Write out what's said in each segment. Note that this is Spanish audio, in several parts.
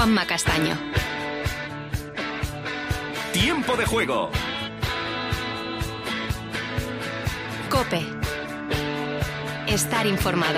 Juanma Castaño. Tiempo de juego. COPE. Estar informado.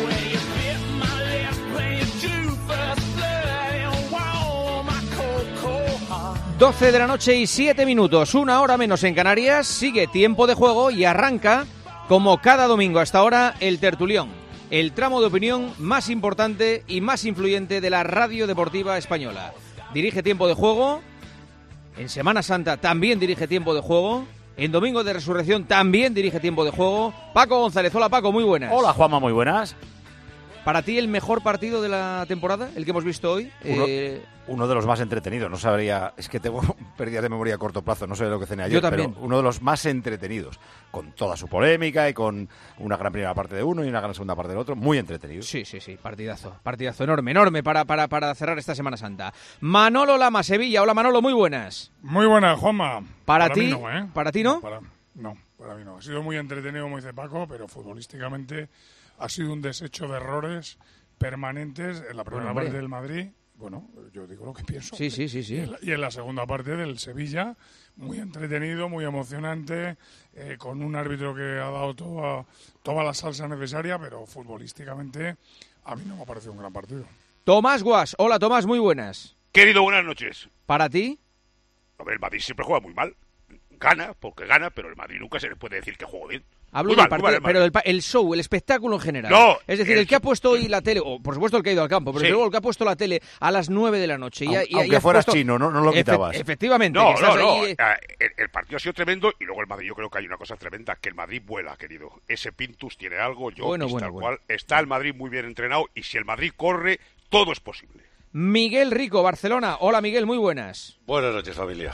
12 de la noche y 7 minutos, 1 hora menos en Canarias. Sigue Tiempo de Juego y arranca, como cada domingo hasta ahora, el tertulión, el tramo de opinión más importante y más influyente de la radio deportiva española. Dirige Tiempo de Juego, en Semana Santa también dirige Tiempo de Juego, en Domingo de Resurrección también dirige Tiempo de Juego. Paco González, hola Paco, muy buenas. Hola Juanma, muy buenas. ¿Para ti el mejor partido de la temporada, el que hemos visto hoy? Uno de los más entretenidos, no sabría, es que tengo pérdidas de memoria a corto plazo, no sé lo que cené ayer. Yo también. Pero uno de los más entretenidos, con toda su polémica y con una gran primera parte de uno y una gran segunda parte del otro, muy entretenido. Sí, partidazo enorme para cerrar esta Semana Santa. Manolo Lama, Sevilla, hola Manolo, muy buenas. Muy buenas, Juanma. Para ti mí no, ¿eh? ¿Para ti no? Para mí no. Ha sido muy entretenido, como dice Paco, pero futbolísticamente ha sido un desecho de errores permanentes en la primera parte del Madrid. Bueno, yo digo lo que pienso. Sí. Y en la segunda parte del Sevilla, muy entretenido, muy emocionante, con un árbitro que ha dado toda la salsa necesaria, pero futbolísticamente a mí no me ha parecido un gran partido. Tomás Guas, hola Tomás, muy buenas. Querido, buenas noches. ¿Para ti? A ver, el Madrid siempre juega muy mal. Gana, porque gana, pero el Madrid nunca se le puede decir que juega bien. Hablo del partido, pero el show, el espectáculo en general. No, es decir, el que ha puesto hoy la tele, o por supuesto el que ha ido al campo, pero luego el que ha puesto la tele a las 9 de la noche. Aunque fueras chino, no lo quitabas. Efectivamente. No. El partido ha sido tremendo y luego el Madrid, yo creo que hay una cosa tremenda, que el Madrid vuela, querido. Ese Pintus tiene algo, cual está el Madrid muy bien entrenado y si el Madrid corre, todo es posible. Miguel Rico, Barcelona. Hola Miguel, muy buenas. Buenas noches, familia.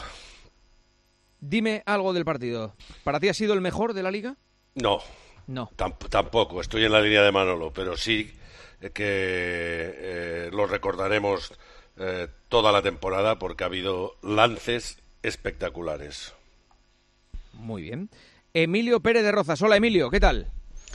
Dime algo del partido. ¿Para ti ha sido el mejor de la Liga? No. Tampoco, estoy en la línea de Manolo, pero sí que lo recordaremos toda la temporada porque ha habido lances espectaculares. Muy bien. Emilio Pérez de Rozas. Hola Emilio, ¿qué tal?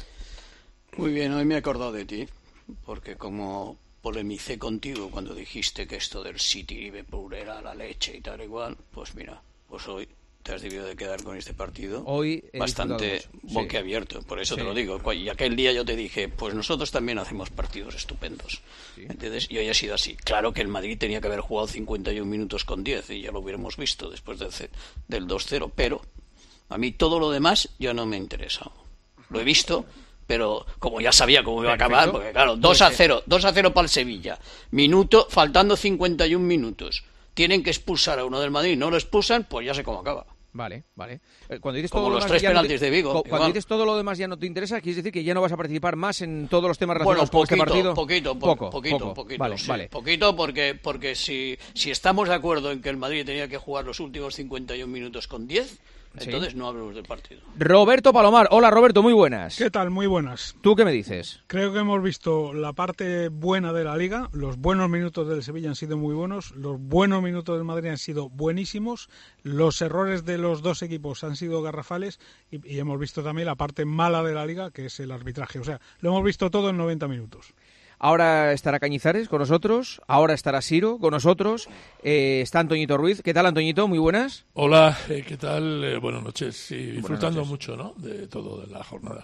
Muy bien, hoy me he acordado de ti, porque como polemicé contigo cuando dijiste que esto del City y Liverpool era la leche y tal igual, pues mira, pues hoy te has debido de quedar con este partido hoy bastante boquiabierto, por eso te lo digo. Y aquel día yo te dije, pues nosotros también hacemos partidos estupendos. ¿Entiendes? Y hoy ha sido así. Claro que el Madrid tenía que haber jugado 51 minutos con 10 y ya lo hubiéramos visto después del 2-0, pero a mí todo lo demás ya no me interesa. Lo he visto, pero como ya sabía cómo iba a acabar, porque claro, 2-0 para el Sevilla, faltando 51 minutos. Tienen que expulsar a uno del Madrid, no lo expulsan, pues ya sé cómo acaba. Vale. Cuando dices como todo los 3 penaltis de Vigo. Cuando dices todo lo demás ya no te interesa, ¿quieres decir que ya no vas a participar más en todos los temas relacionados con este partido? Poquito. Vale, sí. Vale. Poquito porque si estamos de acuerdo en que el Madrid tenía que jugar los últimos 51 minutos con 10... Entonces no hablemos del partido. Roberto Palomar. Hola Roberto, muy buenas. ¿Qué tal? Muy buenas. ¿Tú qué me dices? Creo que hemos visto la parte buena de la Liga. Los buenos minutos del Sevilla han sido muy buenos. Los buenos minutos del Madrid han sido buenísimos. Los errores de los dos equipos han sido garrafales. Y hemos visto también la parte mala de la Liga, que es el arbitraje. O sea, lo hemos visto todo en 90 minutos. Ahora estará Cañizares con nosotros, ahora estará Siro con nosotros, está Antoñito Ruiz. ¿Qué tal, Antoñito? Muy buenas. Hola, ¿qué tal? Buenas noches. Sí, disfrutando noches. mucho, ¿no?, de todo de la jornada.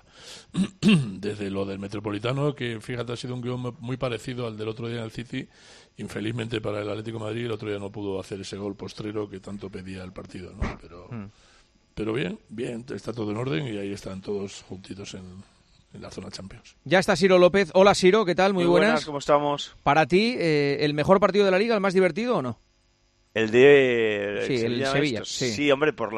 Desde lo del Metropolitano, que fíjate, ha sido un guión muy parecido al del otro día en el City. Infelizmente para el Atlético de Madrid, el otro día no pudo hacer ese gol postrero que tanto pedía el partido, ¿no? Pero bien, está todo en orden y ahí están todos juntitos en la zona Champions. Ya está Siro López. Hola Siro, ¿qué tal? Muy buenas. ¿Cómo estamos? ¿Para ti el mejor partido de la Liga, el más divertido o no? El de Sevilla. Sí, hombre, por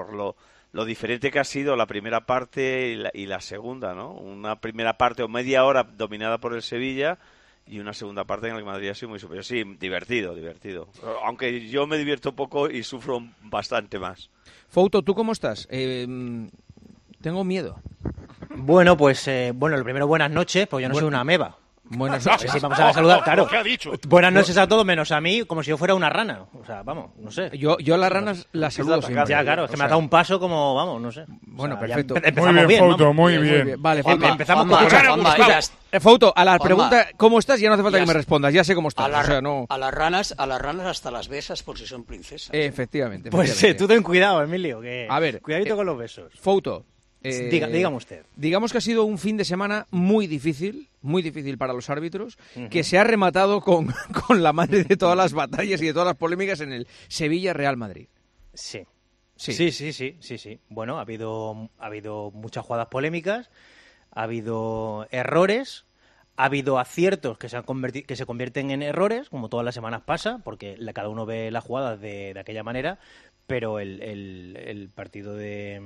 lo diferente que ha sido la primera parte y la segunda, ¿no? Una primera parte o media hora dominada por el Sevilla y una segunda parte en la que Madrid ha sido muy superior. Sí, divertido. Aunque yo me divierto poco y sufro bastante más. Fouto, ¿tú cómo estás? Tengo miedo. Bueno, pues lo primero, buenas noches, pues yo no soy una ameba. Buenas noches. Sí, vamos a saludar, claro. ¿Qué ha dicho? Buenas noches a todos, menos a mí, como si yo fuera una rana. O sea, vamos, no sé. Yo las ranas las saludo siempre. Ya, claro, es que me ha dado un paso como, vamos, no sé. Bueno, o sea, perfecto. Muy bien, Fouto, muy bien. Vale, Fouto. Empezamos Juanma, con... Juanma, Fouto, a la pregunta ¿cómo estás? Ya no hace falta que me respondas, ya sé cómo estás. A las ranas hasta las besas por si son princesas. Efectivamente. Pues tú ten cuidado, Emilio, que... A ver, cuidadito con los besos. Fouto. Dígame usted. Digamos que ha sido un fin de semana muy difícil para los árbitros, que se ha rematado con la madre de todas las batallas y de todas las polémicas en el Sevilla-Real Madrid. Sí. Bueno, ha habido muchas jugadas polémicas, ha habido errores, ha habido aciertos que se convierten en errores, como todas las semanas pasa, porque cada uno ve las jugadas de aquella manera, pero el partido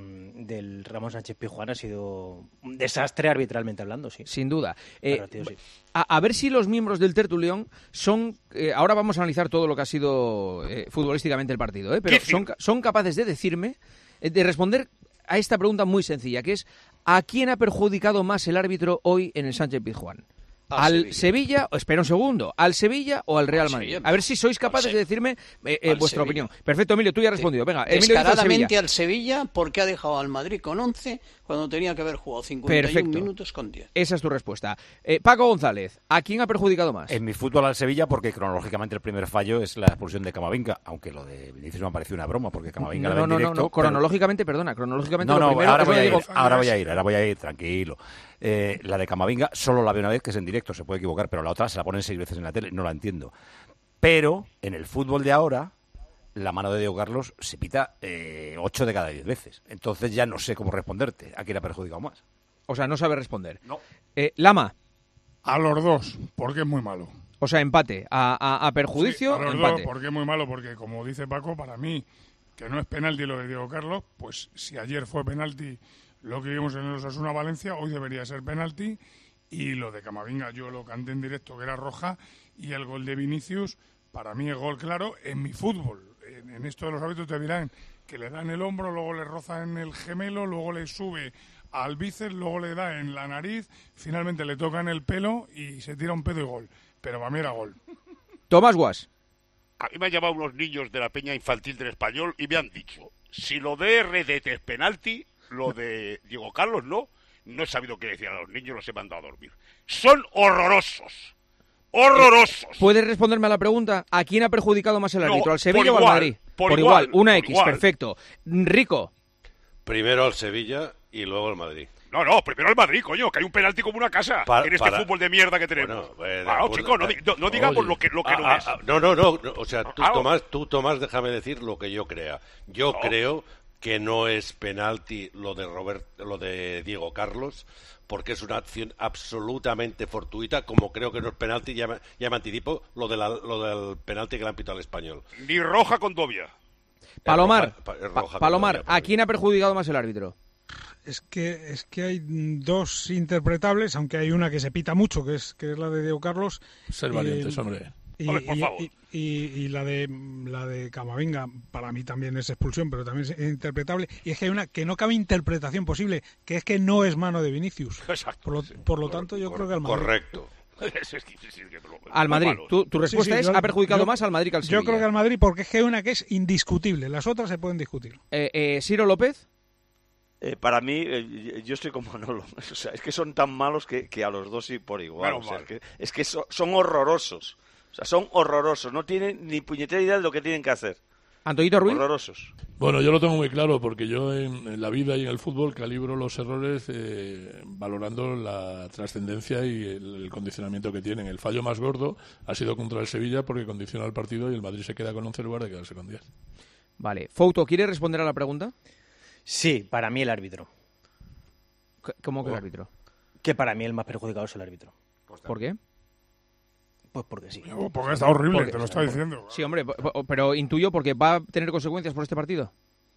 del Ramón Sánchez Pizjuán ha sido un desastre arbitralmente hablando, sí. Sin duda. Partido, sí. A ver si los miembros del tertulión son... ahora vamos a analizar todo lo que ha sido futbolísticamente el partido, pero son capaces de decirme, de responder a esta pregunta muy sencilla, que es ¿a quién ha perjudicado más el árbitro hoy en el Sánchez Pizjuán? ¿Al Sevilla? Espera un segundo. ¿Al Sevilla o al Real Madrid? A ver si sois capaces de decirme vuestra opinión. Perfecto, Emilio, tú ya has respondido. Venga, Emilio, descaradamente al Sevilla porque ha dejado al Madrid con 11 cuando tenía que haber jugado 51 minutos con 10. Esa es tu respuesta. Paco González, ¿a quién ha perjudicado más? En mi fútbol al Sevilla, porque cronológicamente el primer fallo es la expulsión de Camavinga, aunque lo de Vinicius me ha parecido una broma, porque Camavinga la ve en directo. No, cronológicamente, perdona, cronológicamente no, lo primero... ahora voy a ir, tranquilo. La de Camavinga solo la veo una vez, que es en directo, se puede equivocar, pero la otra se la ponen 6 veces en la tele, no la entiendo. Pero en el fútbol de ahora, la mano de Diego Carlos se pita 8 de cada 10 veces. Entonces ya no sé cómo responderte. ¿A quién ha perjudicado más? O sea, no sabe responder. No. Lama. A los dos, porque es muy malo. O sea, empate. A perjuicio, sí, a los empate. Dos, porque es muy malo, porque como dice Paco, para mí, que no es penalti lo de Diego Carlos, pues si ayer fue penalti lo que vimos en el Osasuna Valencia, hoy debería ser penalti. Y lo de Camavinga, yo lo canté en directo, que era roja, y el gol de Vinicius, para mí es gol claro en mi fútbol. En esto de los árbitros te dirán que le da en el hombro, luego le roza en el gemelo, luego le sube al bíceps, luego le da en la nariz, finalmente le toca en el pelo y se tira un pedo y gol. Pero para mí era gol. Tomás Guas. A mí me han llamado unos niños de la Peña Infantil del Español y me han dicho, si lo de RDT es penalti, lo de Diego Carlos no he sabido qué decir a los niños, los he mandado a dormir. Son horrorosos. ¡Horrorosos! ¿Puedes responderme a la pregunta? ¿A quién ha perjudicado más el árbitro? ¿Al Sevilla o al Madrid? Por igual. Una X, perfecto. Rico. Primero al Sevilla y luego al Madrid. No, primero al Madrid, coño, que hay un penalti como una casa en este fútbol de mierda que tenemos. Chicos, no digamos lo que no es. No, o sea, tú, Tomás, déjame decir lo que yo crea. Yo creo que no es penalti lo de Diego Carlos, porque es una acción absolutamente fortuita, como creo que no es penalti, ya me anticipo, lo del penalti que le han pitado al Español. Ni roja con Dobia. Palomar, ¿a quién ha perjudicado más el árbitro? Es que hay dos interpretables, aunque hay una que se pita mucho, que es la de Diego Carlos. Ser valientes, hombre. Y la de Camavinga para mí también es expulsión, pero también es interpretable. Y es que hay una que no cabe interpretación posible, que es que no es mano de Vinicius. Exacto. Por lo tanto, yo creo que al Madrid. Correcto. Al Madrid. Tu respuesta es ha perjudicado más al Madrid que al Sevilla. Yo creo que al Madrid, porque es que hay una que es indiscutible. Las otras se pueden discutir. Ciro López. Para mí, yo estoy como Manolo. O sea, es que son tan malos que a los dos y por igual. O sea, es que son horrorosos. O sea, son horrorosos. No tienen ni puñetera idea de lo que tienen que hacer. ¿Antoñito Ruiz? Horrorosos. Bueno, yo lo tengo muy claro porque yo en la vida y en el fútbol calibro los errores valorando la trascendencia y el condicionamiento que tienen. El fallo más gordo ha sido contra el Sevilla porque condiciona el partido y el Madrid se queda con 11 en lugar de quedarse con 10. Vale. Fouto, ¿quiere responder a la pregunta? Sí, para mí el árbitro. ¿Cómo que el árbitro? Que para mí el más perjudicado es el árbitro. ¿Por qué? Pues porque sí. Porque está horrible, te lo está diciendo. Sí, hombre, pero intuyo porque va a tener consecuencias por este partido.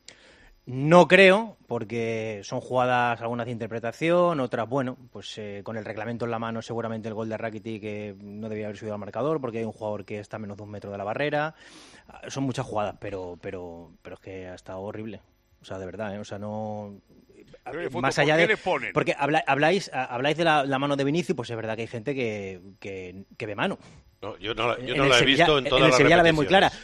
No creo, porque son jugadas algunas de interpretación, otras, bueno, pues con el reglamento en la mano seguramente el gol de Rakitic que no debía haber subido al marcador porque hay un jugador que está a menos de 1 metro de la barrera. Son muchas jugadas, pero es que ha estado horrible. O sea, de verdad, o sea, no... más allá de... Porque habláis de la mano de Vinicius, pues es verdad que hay gente que ve mano. No, yo no la he visto en todas las repeticiones. En el Sevilla la ve muy clara.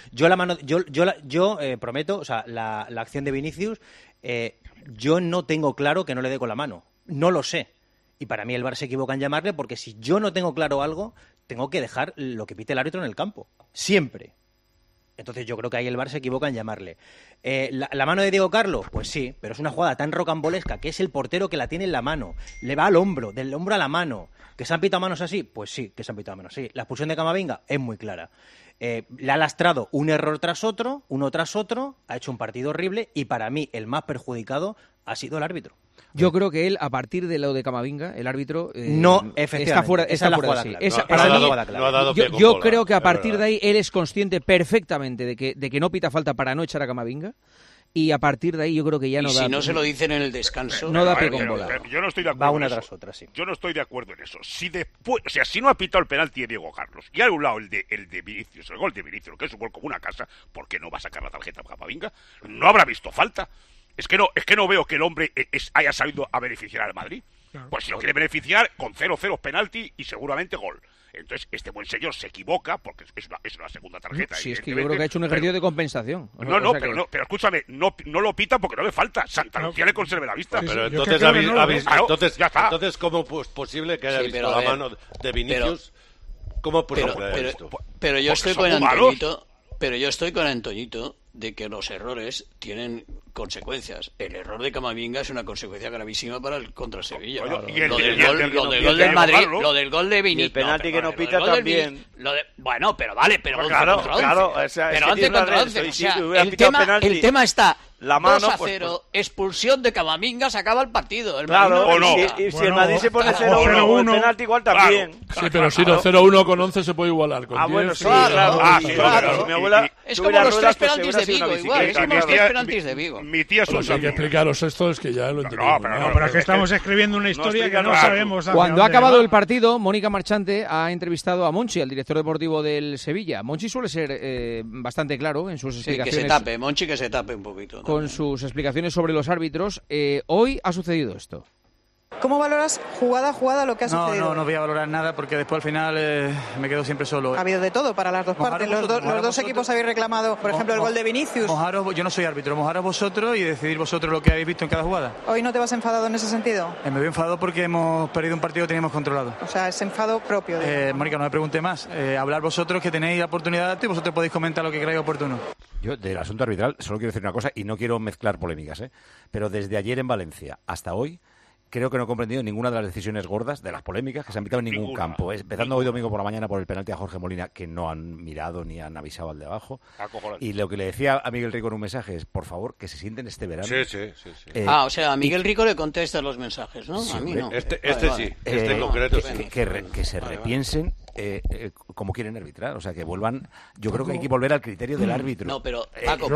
Yo prometo, o sea, la acción de Vinicius, yo no tengo claro que no le dé con la mano. No lo sé. Y para mí el VAR se equivoca en llamarle, porque si yo no tengo claro algo, tengo que dejar lo que pite el árbitro en el campo. Siempre. Entonces yo creo que ahí el VAR se equivoca en llamarle. ¿La mano de Diego Carlos? Pues sí, pero es una jugada tan rocambolesca que es el portero que la tiene en la mano. Le va al hombro, del hombro a la mano. ¿Que se han pitado manos así? Pues sí, que se han pitado manos así. La expulsión de Camavinga es muy clara. Le ha lastrado un error tras otro, uno tras otro, ha hecho un partido horrible y para mí el más perjudicado ha sido el árbitro. Yo creo que él, a partir de lo de Camavinga, el árbitro no, está fuera de sí. Yo creo que a partir de ahí él es consciente perfectamente de que no pita falta para no echar a Camavinga. Y a partir de ahí yo creo que ya no da... si no se lo dicen en el descanso... No da pie con bola. Yo no estoy de acuerdo. Va una tras otra, sí. Yo no estoy de acuerdo en eso. Si después, o sea, si no ha pitado el penalti de Diego Carlos y a un lado el de Vinicius, el gol de Vinicius, que es un gol como una casa, ¿por qué no va a sacar la tarjeta a Camavinga? No habrá visto falta. Es que no veo que el hombre haya sabido a beneficiar al Madrid. Claro. Pues si lo quiere beneficiar, con 0-0 penalti y seguramente gol. Entonces, este buen señor se equivoca, porque es una segunda tarjeta. Sí, es que yo creo que ha hecho un ejercicio de compensación. Pero escúchame, no lo pita porque no le falta. Santa Lucía le conserve la vista. Pero entonces, ¿cómo es posible que haya visto la mano de Vinicius? ¿Cómo pero yo estoy con Antoñito. Pero yo estoy con Antoñito de que los errores tienen consecuencias. El error de Camavinga es una consecuencia gravísima para el contra Sevilla. Lo del gol del Madrid, lo del gol de Vinicius. Y el penalti que no pita también. Bueno, pero vale, pero 11 contra 11. Claro, pero 11 contra 11. O sea, el tema está... La mano, 2-0, expulsión de Camavinga, se acaba el partido. Claro, y si el Madrid se pone 0-1, el penalti igual también. Sí, pero si no 0-1 con 11 se puede igualar. Con 10, bueno, sí, claro. Mi abuela es como los 3 penaltis de Vigo, igual. Es como los 3 penaltis de Vigo. Mi tía Lo que hay que explicaros esto es que ya lo entendemos. Pero es que estamos escribiendo una historia que no sabemos. Cuando ha acabado el partido, Mónica Marchante ha entrevistado a Monchi, al director deportivo del Sevilla. Monchi suele ser bastante claro en sus explicaciones. Que se tape, Monchi que se tape un poquito. Con sus explicaciones sobre los árbitros. Hoy ha sucedido esto. ¿Cómo valoras jugada a jugada lo que ha sucedido? No voy a valorar nada porque después al final me quedo siempre solo. Ha habido de todo para las dos partes. Los dos equipos habéis reclamado, por ejemplo, el gol de Vinicius. Yo no soy árbitro, mojaros vosotros y decidir vosotros lo que habéis visto en cada jugada. ¿Hoy no te vas enfadado en ese sentido? Me veo enfadado porque hemos perdido un partido que teníamos controlado. O sea, es enfado propio. Mónica, no me pregunte más. Hablar vosotros que tenéis la oportunidad y vosotros podéis comentar lo que creáis oportuno. Yo, del asunto arbitral, solo quiero decir una cosa y no quiero mezclar polémicas, pero desde ayer en Valencia hasta hoy creo que no he comprendido ninguna de las decisiones gordas, de las polémicas que se han pitado en ningún campo. Empezando hoy domingo por la mañana por el penalti a Jorge Molina, que no han mirado ni han avisado al de abajo. Y lo que le decía a Miguel Rico en un mensaje es, por favor, que se sienten este verano. Sí. O sea, a Miguel Rico le contestan los mensajes, ¿no? Sí, a mí no. Este sí, en concreto sí. Que se repiensen cómo quieren arbitrar, o sea, que vuelvan... Yo creo que hay que volver al criterio del árbitro. No, pero Paco,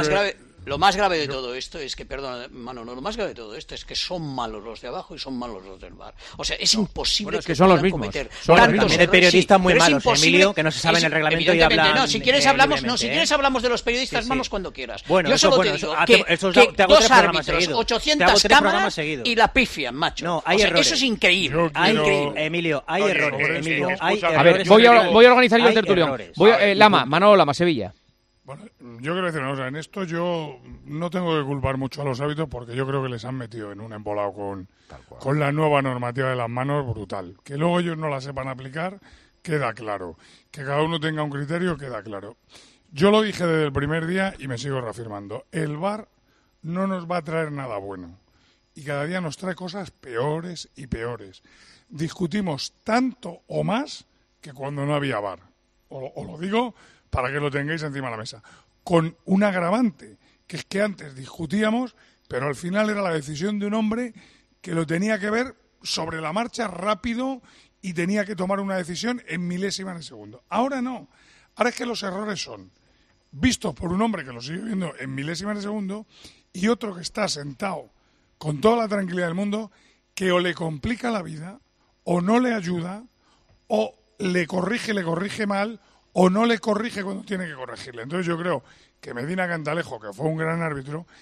lo más grave de todo esto es que, perdona, Manolo, lo más grave de todo esto es que son malos los de abajo y son malos los del VAR. O sea, es imposible que son los mismos. Cometer tantos hay periodistas muy malos, Emilio, que no se saben el reglamento y hablan... No, si quieres hablamos de los periodistas malos cuando quieras. Bueno, yo solo te digo que dos árbitros, 800 cámaras y la pifian, macho. No, hay errores. Eso es increíble. Emilio, hay errores. A ver, voy a organizar yo el tertulión. Manolo Lama, Sevilla. Bueno, yo quiero decir una cosa, en esto yo no tengo que culpar mucho a los árbitros porque yo creo que les han metido en un embolado con la nueva normativa de las manos brutal. Que luego ellos no la sepan aplicar, queda claro. Que cada uno tenga un criterio, queda claro. Yo lo dije desde el primer día y me sigo reafirmando. El VAR no nos va a traer nada bueno. Y cada día nos trae cosas peores y peores. Discutimos tanto o más que cuando no había VAR. Os lo digo para que lo tengáis encima de la mesa. Con un agravante, que es que antes discutíamos, pero al final era la decisión de un hombre que lo tenía que ver sobre la marcha rápido y tenía que tomar una decisión en milésimas de segundo. Ahora no. Ahora es que los errores son vistos por un hombre que lo sigue viendo en milésimas de segundo y otro que está sentado con toda la tranquilidad del mundo que o le complica la vida o no le ayuda o le corrige mal o no le corrige cuando tiene que corregirle. Entonces yo creo que Medina Cantalejo, que fue un gran árbitro,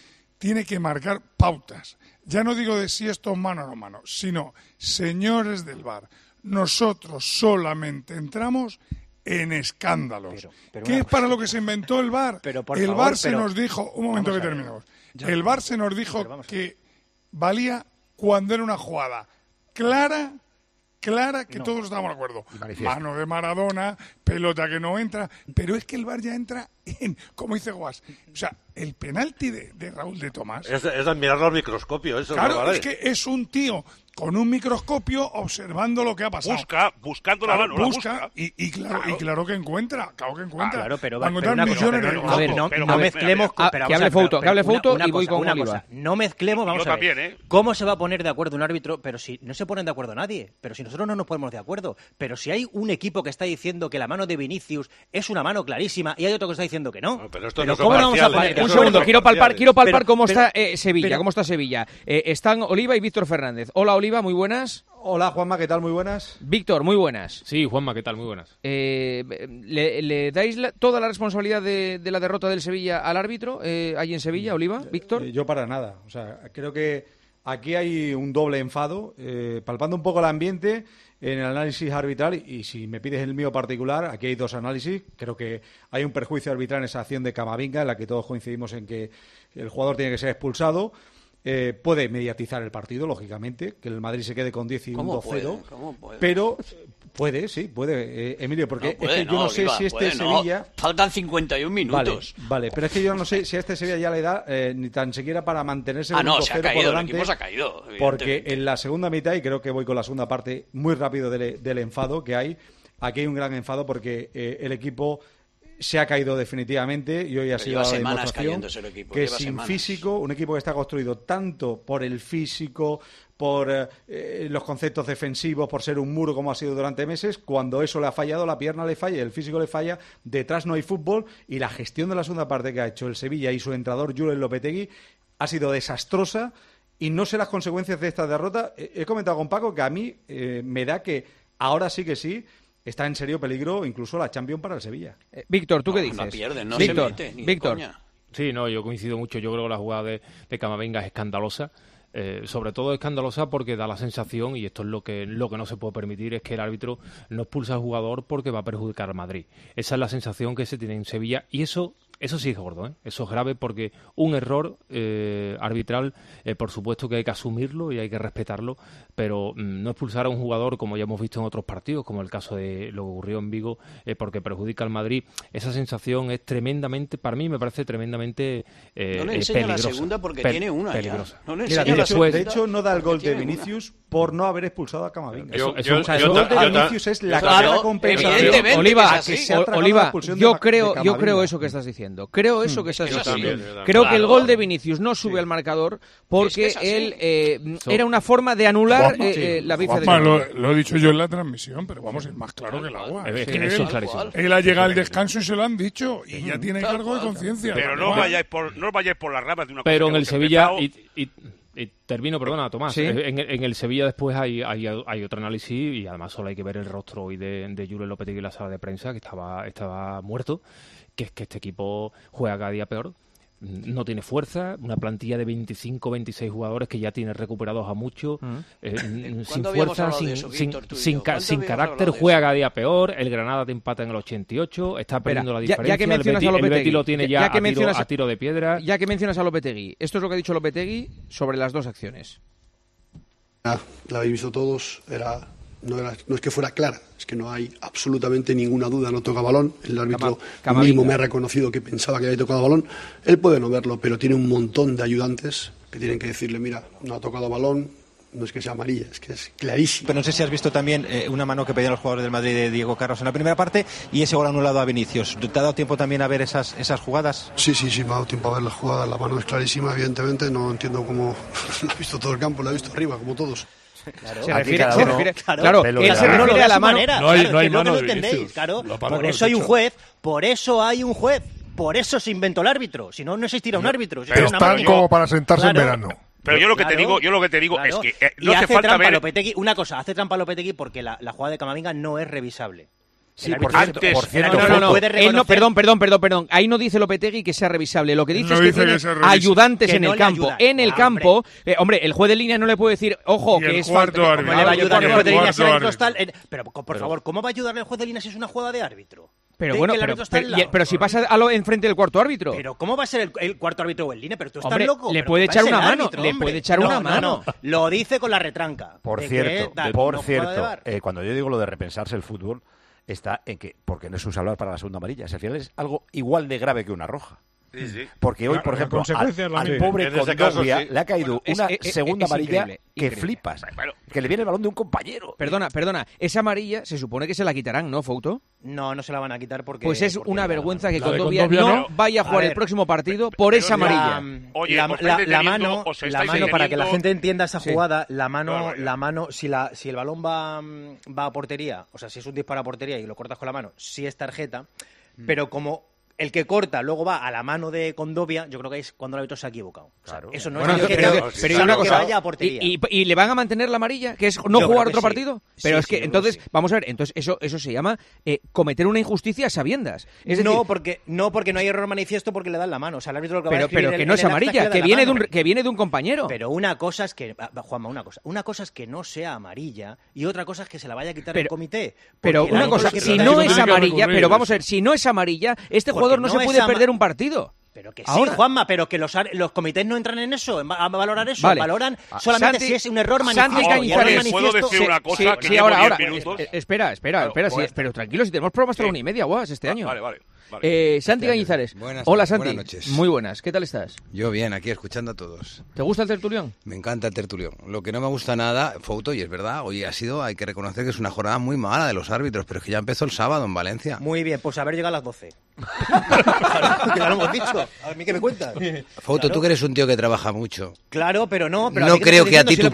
tiene que marcar pautas. Ya no digo de si esto es mano o no mano, sino, señores del VAR, nosotros solamente entramos en escándalos. ¿Qué es para lo que se inventó el VAR? El VAR se nos dijo, un momento que terminamos, el VAR se nos dijo que valía cuando era una jugada clara, que todos estábamos de acuerdo. Mano de Maradona, pelota que no entra, pero es que el VAR ya entra en, como dice Guas, o sea, el penalti de Raúl de Tomás. Es mirarlo al microscopio, eso claro, no vale. Es que es un tío con un microscopio observando lo que ha pasado. Buscando la mano, busca. Y claro que encuentra. Claro, pero va a encontrar millones de euros. A ver, no mezclemos. Que hable Fouto y voy con Oliva. No mezclemos, vamos a ver. También, ¿Cómo se va a poner de acuerdo un árbitro? Pero si no se ponen de acuerdo nadie. Pero si nosotros no nos ponemos de acuerdo. Pero si hay un equipo que está diciendo que la mano de Vinicius es una mano clarísima y hay otro que está diciendo que no. Pero esto pero no ¿cómo vamos a poner? Un segundo, quiero palpar cómo está Sevilla. ¿Cómo está Sevilla? Están Oliva y Víctor Fernández. Hola, Oliva, muy buenas. Hola, Juanma, ¿qué tal? Muy buenas. Víctor, muy buenas. Sí, Juanma, ¿qué tal? Muy buenas. ¿Le dais toda la responsabilidad de la derrota del Sevilla al árbitro allí en Sevilla, Oliva? Víctor. Yo para nada. O sea, creo que aquí hay un doble enfado. Palpando un poco el ambiente en el análisis arbitral, y si me pides el mío particular, aquí hay dos análisis. Creo que hay un perjuicio arbitral en esa acción de Camavinga, en la que todos coincidimos en que el jugador tiene que ser expulsado. Puede mediatizar el partido, lógicamente, que el Madrid se quede con 10 y un 2-0, pero puede, Emilio, porque no puede, es que yo no sé si Sevilla... Faltan 51 minutos. Vale, pero es que yo no sé si a este Sevilla ya le da ni tan siquiera para mantenerse con 2-0 por delante, el equipo se ha caído, porque en la segunda mitad, y creo que voy con la segunda parte muy rápido del enfado que hay, aquí hay un gran enfado porque el equipo se ha caído definitivamente y hoy ha sido la demostración que sin físico, un equipo que está construido tanto por el físico, por los conceptos defensivos, por ser un muro como ha sido durante meses, cuando eso le ha fallado, la pierna le falla, el físico le falla, detrás no hay fútbol, y la gestión de la segunda parte que ha hecho el Sevilla y su entrenador Julen Lopetegui ha sido desastrosa, y no sé las consecuencias de esta derrota. He comentado con Paco que a mí me da que ahora sí está en serio peligro incluso la Champions para el Sevilla. Víctor, ¿tú qué dices? No pierden, no Víctor, se mete, ni Víctor. coña. Sí, no, yo coincido mucho. Yo creo que la jugada de Camavinga es escandalosa. Sobre todo escandalosa porque da la sensación, y esto es lo que no se puede permitir, es que el árbitro no expulsa al jugador porque va a perjudicar al Madrid. Esa es la sensación que se tiene en Sevilla, y eso sí es gordo, ¿eh? Eso es grave, porque un error arbitral, por supuesto que hay que asumirlo y hay que respetarlo, pero no expulsar a un jugador, como ya hemos visto en otros partidos, como el caso de lo que ocurrió en Vigo, porque perjudica al Madrid, esa sensación es tremendamente, para mí me parece tremendamente no le enseña peligrosa. La segunda porque tiene una peligrosa. Ya. No le Mira, de hecho, no da el gol de Vinicius por no haber expulsado a Camavinga. El gol de Vinicius es la clara compensación. Oliva, yo creo eso que estás diciendo. Creo eso que estás diciendo. Creo que el gol de Vinicius no sube al marcador porque él era una forma de anular la bici de lo he dicho yo en la transmisión, pero vamos, es más claro que el agua. Él ha llegado al descanso y se lo han dicho, y ya tiene cargo de conciencia. Pero no vayáis por las ramas de una cosa. Pero en el Sevilla... Y termino, perdona, Tomás. ¿Sí? En el Sevilla después hay otro análisis, y además solo hay que ver el rostro hoy de Julen Lopetegui en la sala de prensa, que estaba muerto, que es que este equipo juega cada día peor. No tiene fuerza, una plantilla de 25, 26 jugadores que ya tiene recuperados a muchos, sin fuerza, sin carácter, juega cada día peor. El Granada te empata en el 88, está perdiendo la diferencia. Ya que mencionas a Lopetegui, el Betis lo tiene ya a tiro de piedra. Ya que mencionas a Lopetegui, esto es lo que ha dicho Lopetegui sobre las dos acciones. La habéis visto todos, no es que fuera clara, es que no hay absolutamente ninguna duda, no toca balón, el árbitro mismo me ha reconocido que pensaba que había tocado balón, él puede no verlo, pero tiene un montón de ayudantes que tienen que decirle, mira, no ha tocado balón, no es que sea amarilla, es que es clarísimo. Pero no sé si has visto también una mano que pedían los jugadores del Madrid de Diego Carlos en la primera parte, y ese gol anulado a Vinicius. ¿Te ha dado tiempo también a ver esas jugadas? Sí, me ha dado tiempo a ver las jugadas, la mano es clarísima, evidentemente, no entiendo cómo lo ha visto todo el campo, lo ha visto arriba, como todos. Claro, se refiere a la mano. No hay mano, no entendéis. Claro, por eso hay un juez, por eso se inventó el árbitro. Si no, no existiera un árbitro. Pero están como para sentarse en verano. Pero yo lo que te digo es que no hace falta ver... Una cosa, hace trampa Lopetegui porque la jugada de Camavinga no es revisable. Sí, por cierto, perdón. Ahí no dice Lopetegui que sea revisable. Lo que dice es que tiene ayudantes en el campo. En el campo, hombre, el juez de línea no le puede decir, ojo, que es falta. ¿Cómo le va a ayudar el juez de línea si el árbitro está? Pero, por favor, ¿cómo va a ayudarle el juez de línea si es una jugada de árbitro? Pero bueno, pero si pasa enfrente del cuarto árbitro. Pero ¿cómo va a ser el cuarto árbitro o en línea? Pero tú estás loco. Le puede echar una mano. Le puede echar una mano. Lo dice con la retranca. Por cierto, cuando yo digo lo de repensarse el fútbol, está en que, porque no es un salvar para la segunda amarilla. Al final es algo igual de grave que una roja. Sí. Porque hoy, por ejemplo, al pobre Condovia le ha caído una segunda amarilla que flipas, que le viene el balón de un compañero. Perdona, esa amarilla se supone que se la quitarán, ¿no, Fouto? No se la van a quitar porque... Pues es una vergüenza que Condovia no vaya a jugar el próximo partido por esa amarilla. La mano, para que la gente entienda esa jugada, la mano, si el balón va a portería, o sea, si es un disparo a portería y lo cortas con la mano, sí es tarjeta, pero como el que corta luego va a la mano de Condovia, yo creo que es cuando el árbitro se ha equivocado. Claro. Eso no es que vaya a portería. ¿Y le van a mantener la amarilla? ¿Que es no jugar otro partido? Pero es que entonces, vamos a ver, entonces eso se llama cometer una injusticia a sabiendas. Es decir, porque no hay error manifiesto porque le dan la mano. O sea, el árbitro lo que va a escribir pero que no es amarilla, que viene de un compañero. Pero una cosa es que, Juanma, una cosa es que no sea amarilla y otra cosa es que se la vaya a quitar el comité. Pero una cosa, si no es amarilla, pero vamos a ver, si no es amarilla, este jugador no se puede perder un partido. Pero que sí, Juanma, pero que los comités no entran en eso, a valorar eso. Vale. Valoran solamente si es un error manifiesto. ¿Puedo decir una cosa? Ahora. Espera, pero tranquilo, si tenemos programas hasta la 1:30, guas, este año. Vale. Santi Cañizares. Hola, Santi. Buenas noches. Muy buenas. ¿Qué tal estás? Yo bien, aquí escuchando a todos. ¿Te gusta el tertulión? Me encanta el tertulión. Lo que no me gusta nada, Fouto, y es verdad, hoy hay que reconocer que es una jornada muy mala de los árbitros, pero es que ya empezó el sábado en Valencia. Muy bien, pues haber llegado a las 12. Que ya lo hemos dicho. A mí que me cuentas. Fouto, tú que eres un tío que trabaja mucho. Claro, pero no. No creo que a ti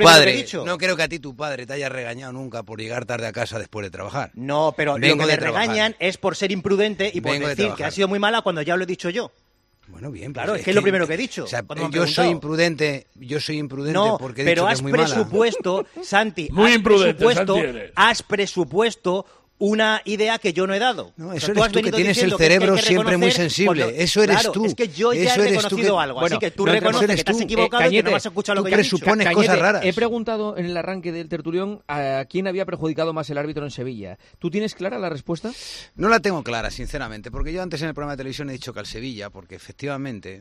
tu padre te haya regañado nunca por llegar tarde a casa después de trabajar. No, pero lo que me regañan es por ser imprudente y por decir que ha sido muy mala cuando ya lo he dicho yo. Bueno, bien, claro, es que es lo primero que he dicho. O sea, yo soy imprudente porque he dicho que es muy mala. Santi, muy imprudente, has presupuesto una idea que yo no he dado. No, eso eres tú, que tienes el cerebro siempre muy sensible. Eso eres tú. Es que yo ya he reconocido algo, así que tú reconoces que te has equivocado y que no has escuchado lo que yo he dicho. Tú presupones cosas raras. He preguntado en el arranque del tertulión a quién había perjudicado más el árbitro en Sevilla. ¿Tú tienes clara la respuesta? No la tengo clara, sinceramente, porque yo antes en el programa de televisión he dicho que al Sevilla, porque efectivamente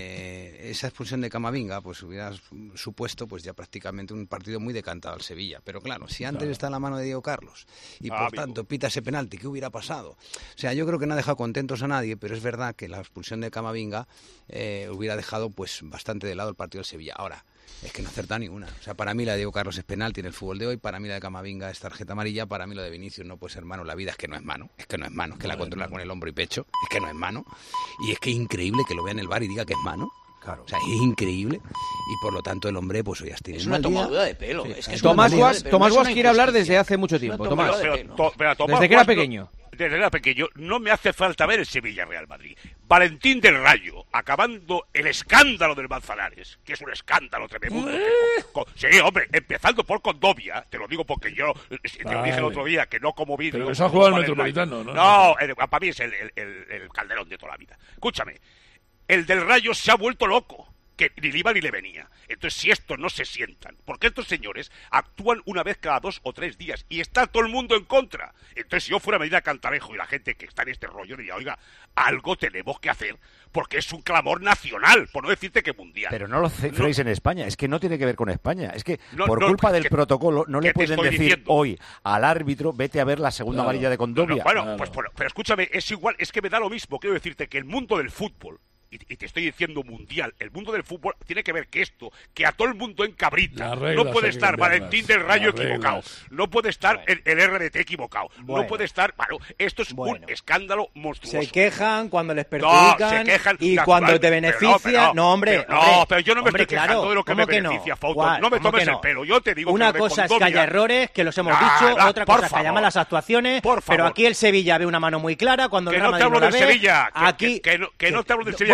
esa expulsión de Camavinga pues hubiera supuesto pues ya prácticamente un partido muy decantado al Sevilla. Pero claro, si antes está en la mano de Diego Carlos y por tanto pita ese penalti, ¿qué hubiera pasado? O sea, yo creo que no ha dejado contentos a nadie, pero es verdad que la expulsión de Camavinga hubiera dejado pues bastante de lado el partido del Sevilla. Ahora, es que no acerta ninguna. O sea, para mí la de Diego Carlos es penalti en el fútbol de hoy, para mí la de Camavinga es tarjeta amarilla, para mí lo de Vinicius no puede ser mano. La vida es que no es mano, es que la controla con el hombro y pecho, es que no es mano. Y es que es increíble que lo vea en el VAR y diga que es mano. Claro. O sea, es increíble y por lo tanto el hombre pues hoy ya tiene una tomadura de pelo. Sí. Es que Tomás Guas quiere hablar desde hace mucho tiempo. Tomás, desde que era pequeño. Desde que era pequeño, no me hace falta ver el Sevilla-Real Madrid. Valentín del Rayo, acabando el escándalo del Manzanares, que es un escándalo tremendo. Sí, hombre, empezando por Condovia, te lo digo porque yo te lo dije el otro día, que no como vídeo. Pero eso ha jugado el Metropolitano, ¿no? No, para mí es el Calderón de toda la vida. Escúchame. El del Rayo se ha vuelto loco, que ni le iba ni le venía. Entonces, si estos no se sientan, porque estos señores actúan una vez cada 2 o 3 días y está todo el mundo en contra. Entonces, si yo fuera Medina Cantarejo y la gente que está en este rollo diría, oiga, algo tenemos que hacer, porque es un clamor nacional, por no decirte que mundial. Pero no lo cifréis en España, es que no tiene que ver con España. Es que por culpa del protocolo no le pueden decir hoy al árbitro, vete a ver la segunda amarilla de Condovia. Bueno, pues pero escúchame, es igual, es que me da lo mismo. Quiero decirte que el mundo del fútbol, y te estoy diciendo mundial, el mundo del fútbol tiene que ver que esto, que a todo el mundo encabrita. No puede estar Valentín del Rayo equivocado, no puede estar el RDT equivocado, no puede estar... Bueno, esto es un escándalo monstruoso. Se quejan cuando les perjudican y cuando te beneficia... Pero yo no me estoy quejando de lo que me beneficia, Fouto. No me tomes el pelo, yo te digo una cosa es que haya errores, que los hemos dicho, otra cosa es que haya malas actuaciones, pero aquí el Sevilla ve una mano muy clara cuando el Real Madrid no la ve. Que no te hablo del Sevilla, que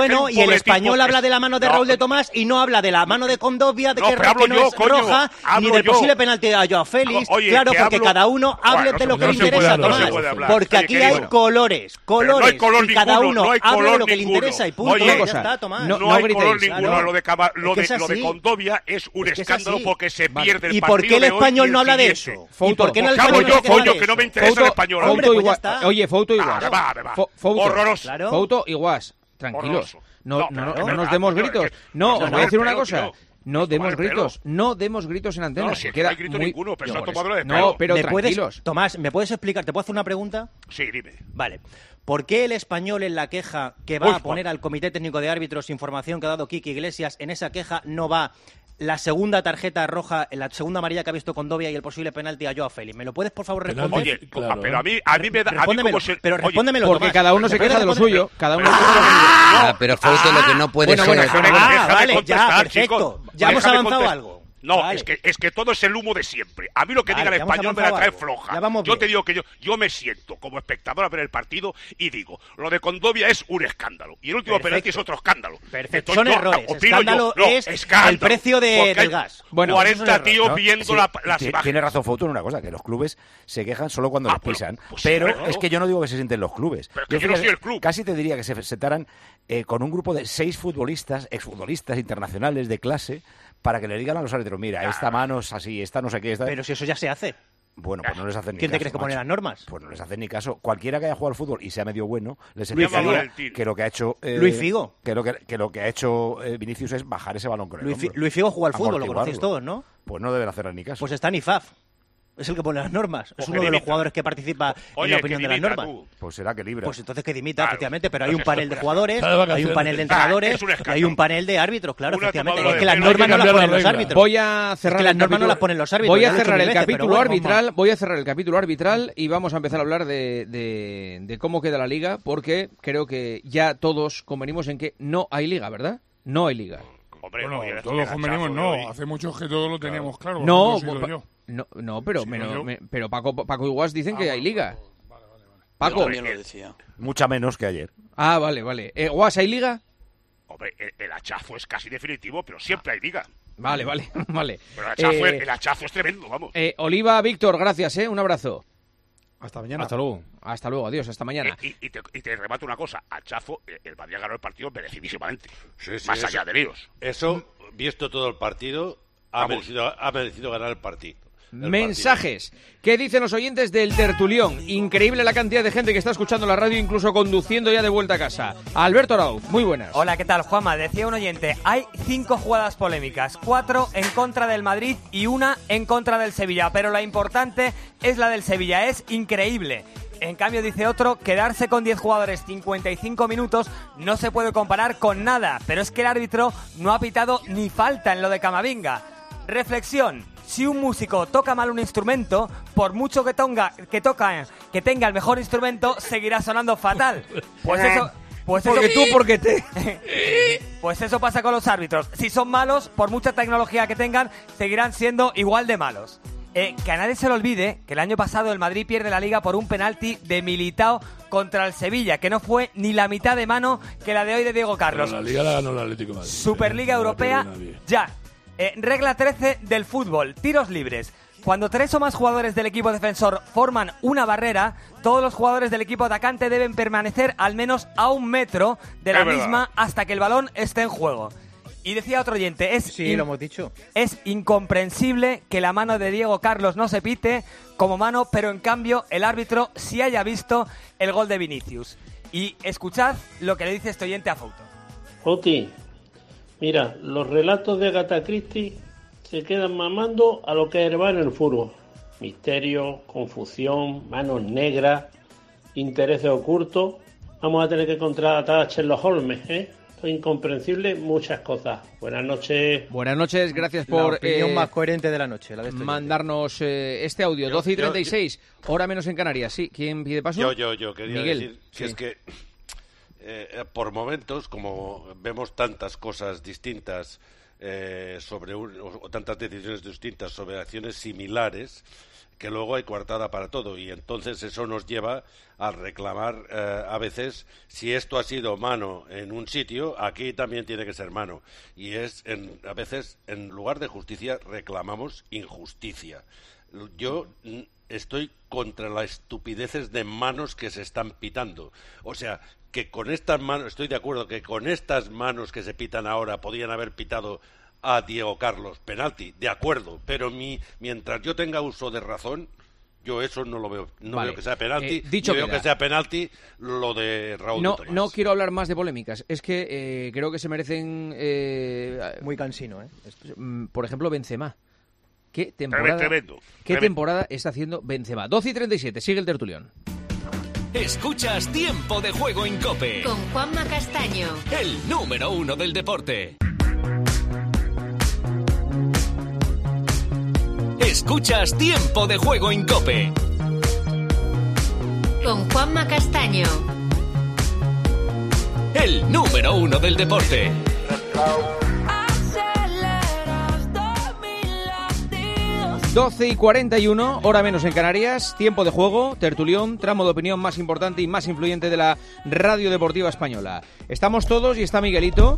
bueno, y el español habla de la mano de Raúl de Tomás y no habla de la mano de Condovia, de que no es roja, ni del posible penalti a Joao Félix. Claro, porque cada uno hable de lo que le interesa a Tomás. Porque aquí hay colores, y cada uno habla de lo que le interesa y punto. Ya está, Tomás. No hay color ninguno. Lo de Condovia es un escándalo porque se pierde el partido. ¿Y por qué el español no habla de eso? ¿Y por qué no el español que no me interesa el español? Oye, Fouto y Guas. Horroroso. Fouto y Guas. Tranquilos. No nos demos gritos. No, os voy a decir una cosa. No demos gritos. No demos gritos en antena. No, si no hay grito ninguno, pero está tomado de pelo. No, pero tranquilos. Tomás, ¿me puedes explicar? ¿Te puedo hacer una pregunta? Sí, dime. Vale. ¿Por qué el español en la queja que va a poner al Comité Técnico de Árbitros información que ha dado Quique Iglesias, en esa queja no va la segunda tarjeta roja, la segunda amarilla que ha visto Condovia y el posible penalti a Joao Félix? ¿Me lo puedes, por favor, responder? Oye, claro, pero a mí me da... Pero respóndemelo, porque Tomás. cada uno se queja de lo suyo. Cada uno pero Fouto lo que no puede ser... Vale, ya, perfecto. Ya hemos avanzado algo. No, vale. es que todo es el humo de siempre. A mí lo que diga el español me la trae floja. Yo te digo que yo me siento como espectador a ver el partido y digo, lo de Condovia es un escándalo. Y el último penalti es otro escándalo. Perfecto. Son errores. Escándalo es el precio del gas. Bueno, 40 tíos viendo las imágenes. Tiene razón Fouto en una cosa, que los clubes se quejan solo cuando les pisan. Pero es que yo no digo que se sienten los clubes. Pero yo no soy el club. Casi te diría que se sentaran con un grupo de 6 futbolistas, exfutbolistas internacionales de clase, para que le digan a los árbitros, mira, esta mano es así, esta no sé qué. Pero si eso ya se hace. Bueno, pues no les hacen ni caso. ¿Quién te crees que pone las normas? Pues no les hacen ni caso. Cualquiera que haya jugado al fútbol y sea medio bueno, les explicaría que lo que ha hecho... Luis Figo. Que lo que ha hecho Vinicius es bajar ese balón con el hombro. Luis Figo juega al fútbol, lo conocéis todos, ¿no? Pues no deben hacerle ni caso. Pues está Nifaf. Es el que pone las normas. Es uno de los jugadores que participa en la opinión de las normas. Pues será que libra. Pues entonces que dimita, efectivamente. Pero hay un panel de jugadores, hay un panel de entrenadores, hay un panel de árbitros, claro, efectivamente. Es que las normas no las ponen los árbitros. Voy a cerrar las normas no las ponen los árbitros. Voy a cerrar el capítulo arbitral y vamos a empezar a hablar de cómo queda la liga, porque creo que ya todos convenimos en que no hay liga, ¿verdad? No hay liga. Hombre, bueno, todos convenimos, no. Hace muchos que todos lo teníamos claro. No, pero Paco y Guas dicen que hay liga. Vale. Paco. También lo decía. Mucha menos que ayer. Ah, vale. Guas, ¿hay liga? Hombre, el hachazo es casi definitivo, pero siempre hay liga. Vale. Pero el hachazo es tremendo, vamos. Oliva, Víctor, gracias, un abrazo. Hasta mañana. Hasta luego, adiós, hasta mañana. Y te remato una cosa, hachazo, el Madrid ganó el partido merecidísimamente. Más allá de líos. Eso, visto todo el partido, ha merecido ganar el partido. Mensajes. ¿Qué dicen los oyentes del tertulión? Increíble la cantidad de gente que está escuchando la radio, incluso conduciendo ya de vuelta a casa. Alberto Arauz, muy buenas. Hola, ¿qué tal, Juanma? Decía un oyente, hay 5 jugadas polémicas, 4 en contra del Madrid y 1 en contra del Sevilla, pero la importante es la del Sevilla, es increíble. En cambio, dice otro, quedarse con 10 jugadores 55 minutos no se puede comparar con nada, pero es que el árbitro no ha pitado ni falta en lo de Camavinga. Reflexión. Si un músico toca mal un instrumento, por mucho que tenga el mejor instrumento, seguirá sonando fatal. Pues eso pasa con los árbitros. Si son malos, por mucha tecnología que tengan, seguirán siendo igual de malos. Que a nadie se le olvide que el año pasado el Madrid pierde la Liga por un penalti de Militao contra el Sevilla, que no fue ni la mitad de mano que la de hoy de Diego Carlos. Pero la Liga la ganó el Atlético de Madrid. Superliga Europea, ya. Regla 13 del fútbol, tiros libres. Cuando 3 o más jugadores del equipo defensor forman una barrera, todos los jugadores del equipo atacante deben permanecer al menos a 1 metro de la misma hasta que el balón esté en juego. Y decía otro oyente, lo hemos dicho. Es incomprensible que la mano de Diego Carlos no se pite como mano, pero en cambio el árbitro sí haya visto el gol de Vinicius. Y escuchad lo que le dice este oyente a Fouto. Oti, mira, los relatos de Agatha Christie se quedan mamando a lo que va en el fútbol. Misterio, confusión, manos negras, intereses ocultos. Vamos a tener que contratar a Sherlock Holmes, Incomprensible, muchas cosas. Buenas noches. Buenas noches, gracias por la opinión más coherente de la noche, la de mandarnos este audio. 12:36, hora menos en Canarias. Sí, ¿quién pide paso? Yo quería Miguel, decir que es que por momentos, como vemos tantas cosas distintas o tantas decisiones distintas sobre acciones similares, que luego hay coartada para todo, y entonces eso nos lleva a reclamar a veces, si esto ha sido mano en un sitio, aquí también tiene que ser mano, y a veces en lugar de justicia reclamamos injusticia. Yo estoy contra las estupideces de manos que se están pitando. O sea, que con estas manos, estoy de acuerdo que con estas manos que se pitan ahora podían haber pitado a Diego Carlos penalti, de acuerdo, pero mientras yo tenga uso de razón, yo eso no lo veo. No veo que sea penalti, veo que sea penalti lo de Raúl de Tomás. No quiero hablar más de polémicas, es que creo que se merecen... Muy cansino, ¿eh? Por ejemplo, Benzema. ¿Qué temporada está haciendo Benzema? 12:37, sigue el tertulión. Escuchas Tiempo de Juego en COPE. Con Juanma Castaño. El número 1 del deporte. Escuchas Tiempo de Juego en COPE. Con Juanma Castaño. El número 1 del deporte. 12:41, hora menos en Canarias, tiempo de juego, tertulión, tramo de opinión más importante y más influyente de la radio deportiva española. Estamos todos y está Miguelito.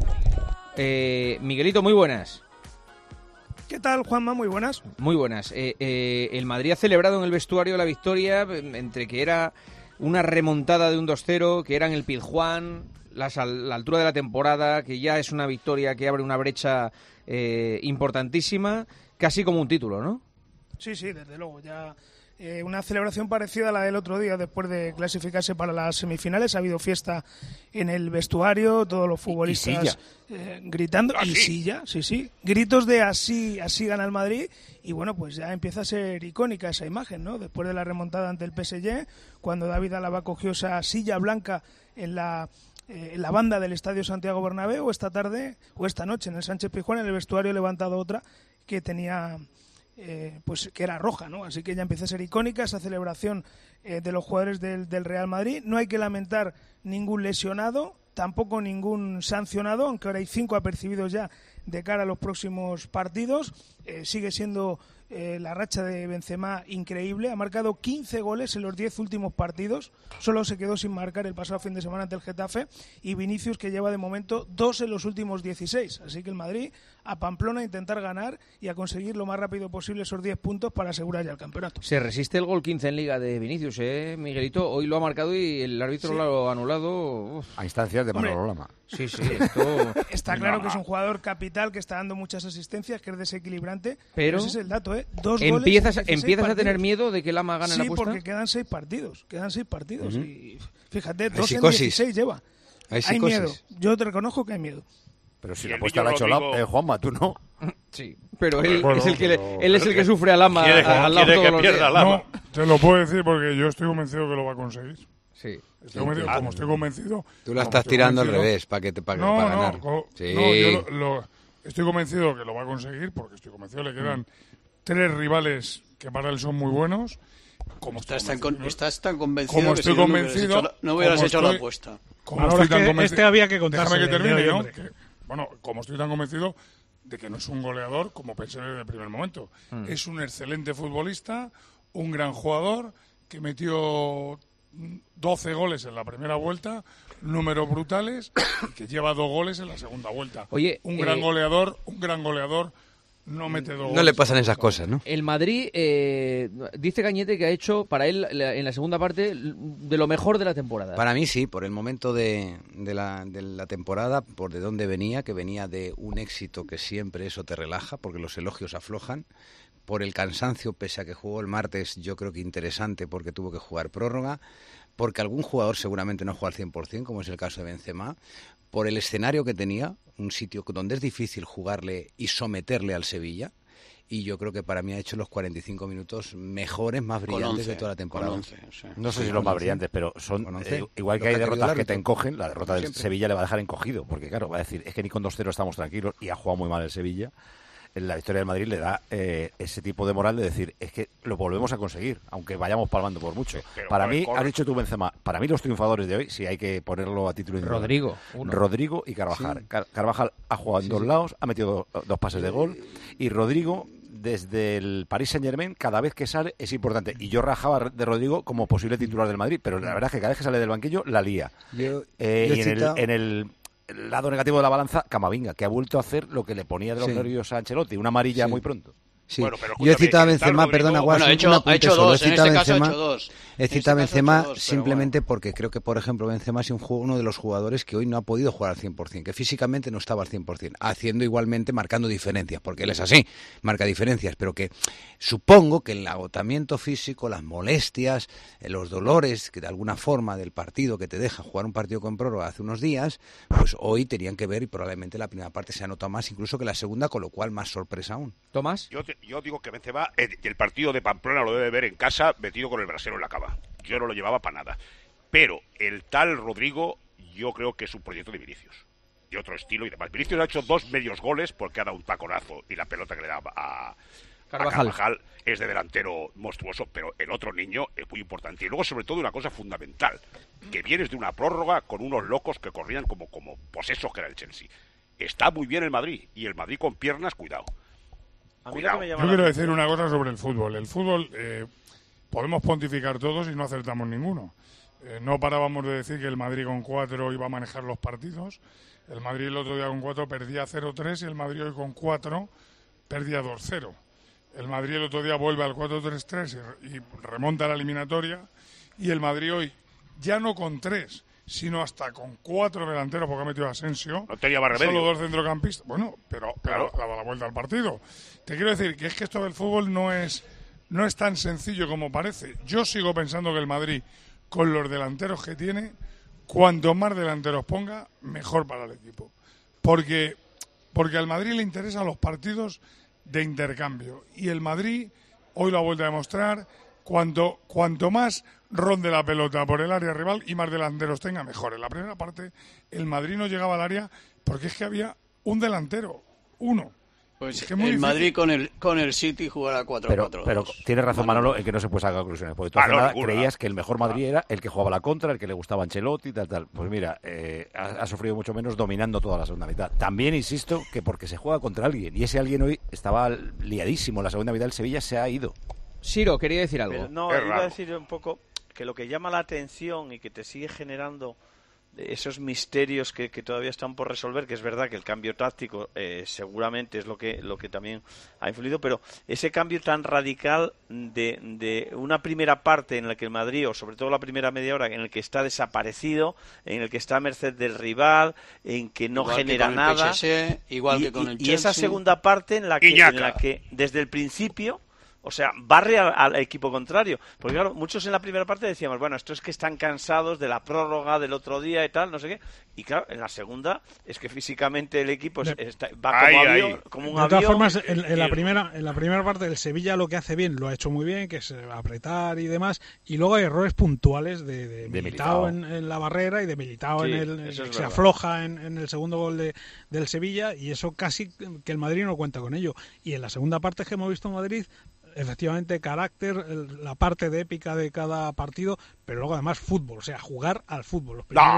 Miguelito, muy buenas. ¿Qué tal, Juanma? Muy buenas. Muy buenas. El Madrid ha celebrado en el vestuario la victoria, entre que era una remontada de un 2-0, que era en el Pizjuán, la altura de la temporada, que ya es una victoria que abre una brecha importantísima, casi como un título, ¿no? Sí, desde luego. Ya una celebración parecida a la del otro día, después de clasificarse para las semifinales. Ha habido fiesta en el vestuario, todos los futbolistas gritando. ¿Ah, sí? Y silla, sí. Gritos de así gana el Madrid. Y bueno, pues ya empieza a ser icónica esa imagen, ¿no? Después de la remontada ante el PSG, cuando David Alaba cogió esa silla blanca en la banda del Estadio Santiago Bernabéu, esta noche en el Sánchez Pizjuán, en el vestuario levantado otra que tenía... pues que era roja, ¿no? Así que ya empieza a ser icónica esa celebración de los jugadores del Real Madrid. No hay que lamentar ningún lesionado, tampoco ningún sancionado, aunque ahora hay 5 apercibidos ya de cara a los próximos partidos. Sigue siendo la racha de Benzema increíble. Ha marcado 15 goles en los 10 últimos partidos. Solo se quedó sin marcar el pasado fin de semana ante el Getafe. Y Vinicius, que lleva de momento 2 en los últimos 16. Así que el Madrid a Pamplona a intentar ganar y a conseguir lo más rápido posible esos 10 puntos para asegurar ya el campeonato. Se resiste el gol 15 en Liga de Vinicius, Miguelito. Hoy lo ha marcado y el árbitro lo ha anulado. Uf. A instancias de Manolo Lama. Sí, esto... Está claro que es un jugador capital que está dando muchas asistencias, que es desequilibrante. Pero ese es el dato, 2 goles. ¿Empiezas a tener miedo de que Lama gane la apuesta? Sí, porque quedan 6 partidos. Y fíjate, 2 en 16 lleva. Hay miedo. Yo te reconozco que hay miedo. Pero si la apuesta la ha hecho Juanma, tú no. Sí, pero él es el que sufre a Lama al lado todos los días. No, te lo puedo decir porque yo estoy convencido que lo va a conseguir. Sí. Como estoy convencido... Tú la estás tirando al revés para ganar. Yo estoy convencido que lo va a conseguir porque estoy convencido le quedan 3 rivales que para él son muy buenos. Estás tan convencido como estoy convencido, no hubieras hecho la apuesta. Había que contarse. Déjame que termine, ¿no? Como estoy tan convencido de que no es un goleador como pensé desde el primer momento. Es un excelente futbolista, un gran jugador que metió 12 goles en la primera vuelta, números brutales, y que lleva 2 goles en la segunda vuelta. Oye, un gran goleador no mete 2 goles. No le pasan esas cosas, ¿no? El Madrid, dice Cañete que ha hecho para él en la segunda parte de lo mejor de la temporada. Para mí sí, por el momento de la temporada, por de dónde venía, que venía de un éxito que siempre eso te relaja, porque los elogios aflojan. Por el cansancio, pese a que jugó el martes, yo creo que interesante porque tuvo que jugar prórroga, porque algún jugador seguramente no juega al 100%, como es el caso de Benzema, por el escenario que tenía, un sitio donde es difícil jugarle y someterle al Sevilla, y yo creo que para mí ha hecho los 45 minutos mejores, más brillantes de toda la temporada. No sé si los más brillantes, pero son igual que hay derrotas que te encogen, la derrota del Sevilla le va a dejar encogido, porque claro, va a decir, es que ni con 2-0 estamos tranquilos, y ha jugado muy mal el Sevilla. La victoria del Madrid le da ese tipo de moral de decir, es que lo volvemos a conseguir, aunque vayamos palmando por mucho. Para mí, has dicho tú, Benzema, para mí los triunfadores de hoy, si hay que ponerlo a título individual, Rodrigo y Carvajal. Sí. Carvajal ha jugado en 2 lados, ha metido 2 pases de gol, y Rodrigo desde el Paris Saint-Germain, cada vez que sale es importante. Y yo rajaba de Rodrigo como posible titular del Madrid, pero la verdad es que cada vez que sale del banquillo la lía. Y en el lado negativo de la balanza, Camavinga, que ha vuelto a hacer lo que le ponía de los nervios a Ancelotti, una amarilla muy pronto. Sí. Bueno, pero yo he citado a Benzema, perdona, Guas, ha hecho dos, en este caso ha hecho dos. He citado a Benzema simplemente porque creo que, por ejemplo, Benzema es uno de los jugadores que hoy no ha podido jugar al 100%, que físicamente no estaba al 100%, haciendo igualmente, marcando diferencias, porque él es así, marca diferencias, pero que supongo que el agotamiento físico, las molestias, los dolores, que de alguna forma del partido que te deja jugar un partido con prórroga hace unos días, pues hoy tenían que ver, y probablemente la primera parte se ha notado más incluso que la segunda, con lo cual más sorpresa aún. ¿Tomás? Yo digo que Benzema, el partido de Pamplona lo debe ver en casa metido con el brasero en la cama. Yo no lo llevaba para nada. Pero el tal Rodrigo, yo creo que es un proyecto de Vinicius. De otro estilo y demás. Vinicius ha hecho 2 medios goles porque ha dado un taconazo y la pelota que le daba a Carvajal es de delantero monstruoso, pero el otro niño es muy importante. Y luego, sobre todo, una cosa fundamental, que vienes de una prórroga con unos locos que corrían como posesos que era el Chelsea. Está muy bien el Madrid, y el Madrid con piernas, cuidado. Yo quiero decir una cosa sobre el fútbol. El fútbol podemos pontificar todos y no acertamos ninguno. No parábamos de decir que el Madrid con 4 iba a manejar los partidos. El Madrid el otro día con 4 perdía 0-3 y el Madrid hoy con 4 perdía 2-0. El Madrid el otro día vuelve al 4-3-3 y remonta la eliminatoria. Y el Madrid hoy ya no con 3, sino hasta con 4 delanteros, porque ha metido Asensio. No tenía más remedio. Solo 2 centrocampistas. Bueno, pero claro, ha dado la vuelta al partido. Te quiero decir que es que esto del fútbol no es tan sencillo como parece. Yo sigo pensando que el Madrid, con los delanteros que tiene, cuanto más delanteros ponga, mejor para el equipo. Porque al Madrid le interesan los partidos de intercambio. Y el Madrid, hoy lo ha vuelto a demostrar, cuanto más ronde la pelota por el área rival y más delanteros tenga, mejor. En la primera parte, el Madrid no llegaba al área porque es que había un delantero, uno. Pues es que el Madrid con el City jugará 4-4-2. Pero tiene razón Manolo en que no se puede sacar conclusiones. Porque tú hace nada creías que el mejor Madrid era el que jugaba la contra, el que le gustaba Ancelotti y tal. Pues mira, ha sufrido mucho menos dominando toda la segunda mitad. También insisto que porque se juega contra alguien, y ese alguien hoy estaba liadísimo. La segunda mitad del Sevilla se ha ido. Ciro, quería decir algo. Pero no, iba a decir un poco que lo que llama la atención y que te sigue generando esos misterios que todavía están por resolver, que es verdad que el cambio táctico seguramente es lo que también ha influido, pero ese cambio tan radical de una primera parte en la que el Madrid, o sobre todo la primera media hora, en el que está desaparecido, en el que está a merced del rival, en que no genera nada, igual que con el Chelsea. Y esa segunda parte en la que desde el principio, o sea, barre al equipo contrario. Porque claro, muchos en la primera parte decíamos, bueno, esto es que están cansados de la prórroga del otro día y tal, no sé qué. Y claro, en la segunda es que físicamente el equipo va como un avión. De todas formas, en la primera parte del Sevilla lo que hace bien, lo ha hecho muy bien, que es apretar y demás. Y luego hay errores puntuales de Militao en la barrera y de Militao que se afloja en el segundo gol del Sevilla. Y eso casi que el Madrid no cuenta con ello. Y en la segunda parte que hemos visto en Madrid, efectivamente carácter, la parte de épica de cada partido, pero luego además fútbol, o sea, jugar al fútbol.